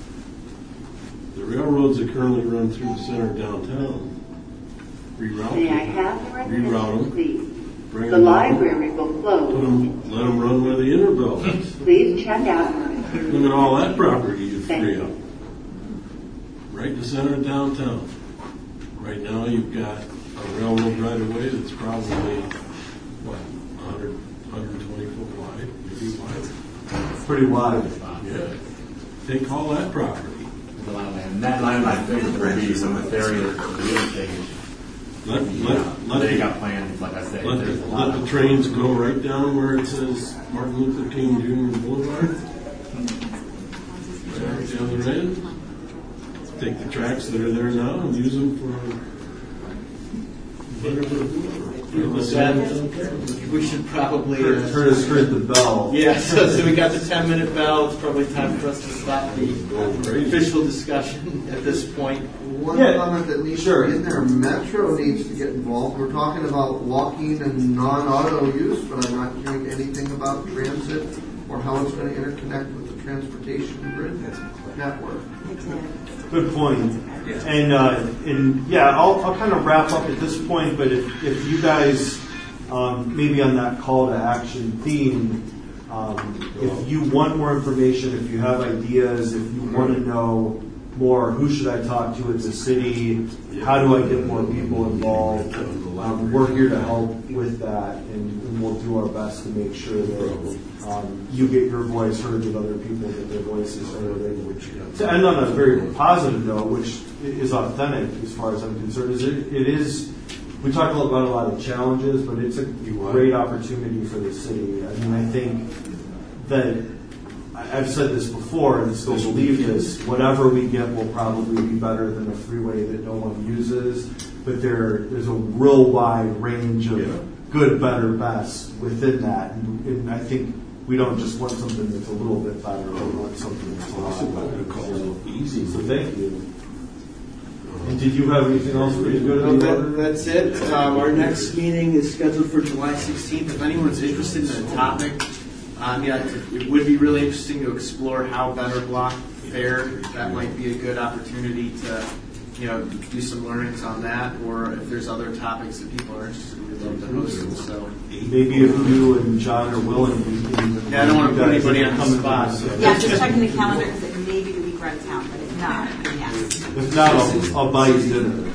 Speaker 3: The railroads that currently run through the center of downtown, reroute them, bring them
Speaker 16: library will close.
Speaker 3: Let them run where the Interbelt is.
Speaker 16: Please check out.
Speaker 3: Look at all that property you free up. Right in the center of downtown. Right now you've got a railroad right away that's probably, 120 foot wide, maybe wide.
Speaker 5: Pretty wide.
Speaker 3: Yeah. Take all that property.
Speaker 10: The line of land. And that line of land thing would be some of the barriers to real estate. They got plans, like I said.
Speaker 3: Let the trains go right down where it says Martin Luther King Jr. Boulevard. Right at the other end. Take the tracks that are there now and use them for
Speaker 1: We should probably
Speaker 5: turn us toward the bell.
Speaker 1: Yeah, so we got the 10-minute bell. It's probably time for us to stop the official discussion at this point.
Speaker 9: One comment that needs to be in there, Metro needs to get involved. We're talking about walking and non-auto use, but I'm not hearing anything about transit or how it's going to interconnect with the transportation grid network.
Speaker 5: Good point. And I'll kind of wrap up at this point, but if you guys, maybe on that call to action theme, if you want more information, if you have ideas, if you want to know more, who should I talk to at the city, how do I get more people involved, we're here to help with that, and we'll do our best to make sure that you get your voice heard, that other people get their voices heard. To end on a very positive note, which is authentic as far as I'm concerned, is it is, we talk about a lot of challenges, but it's a great opportunity for the city. I mean, I think that I've said this before and still believe this, whatever we get will probably be better than a freeway that no one uses, but there's a real wide range of good, better, best within that, and I think we don't just want something that's a little bit better, we want something that's a lot better.
Speaker 3: Easy.
Speaker 5: So thank you. And did you have anything else for you to go to?
Speaker 1: That's it. Our next meeting is scheduled for July 16th. If anyone's interested in the topic, it would be really interesting to explore how Better Block fared. That might be a good opportunity to, do some learnings on that. Or if there's other topics that people are interested in, we'd love to host them. So
Speaker 5: maybe if you and John are willing, we can.
Speaker 1: Yeah, I don't want to put anybody on the spot. So.
Speaker 12: Yeah, just checking the calendar because it may be the week we're out of town, but if not, then yes.
Speaker 5: If not, I'll buy you dinner.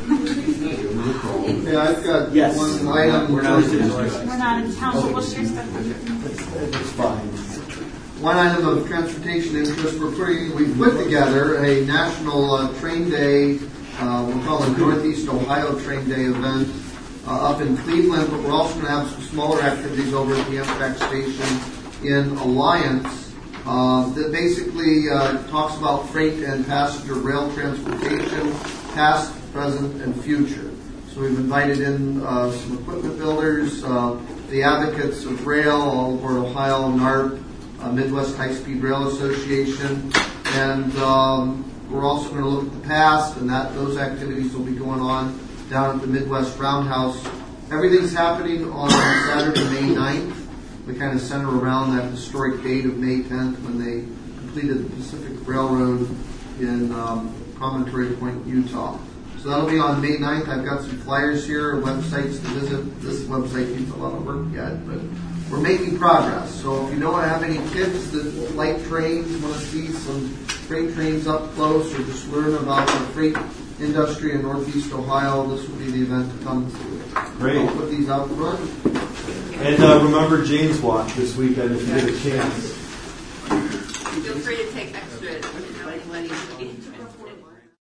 Speaker 9: Yeah, I've got one item.
Speaker 12: We're not in town, but we'll share stuff.
Speaker 5: It's fine.
Speaker 9: One item of transportation interest, we put together a national train day, we'll call it Northeast Ohio Train Day event up in Cleveland, but we're also going to have some smaller activities over at the Amtrak station in Alliance that basically talks about freight and passenger rail transportation, past, present, and future. So we've invited in some equipment builders, the advocates of rail, all over Ohio, NARP, Midwest High Speed Rail Association, and we're also going to look at the past, and those activities will be going on down at the Midwest Roundhouse. Everything's happening on Saturday, May 9th. We kind of center around that historic date of May 10th when they completed the Pacific Railroad in Promontory Point, Utah. So that'll be on May 9th. I've got some flyers here, websites to visit. This website needs a lot of work yet, but we're making progress. So if you don't have any kids that like trains, want to see some freight trains up close, or just learn about the freight industry in Northeast Ohio, this will be the event to come to.
Speaker 5: Great.
Speaker 9: I'll put these out front.
Speaker 5: And remember James Walk this weekend if you get a chance.
Speaker 15: Feel free to take extra if you know anyone.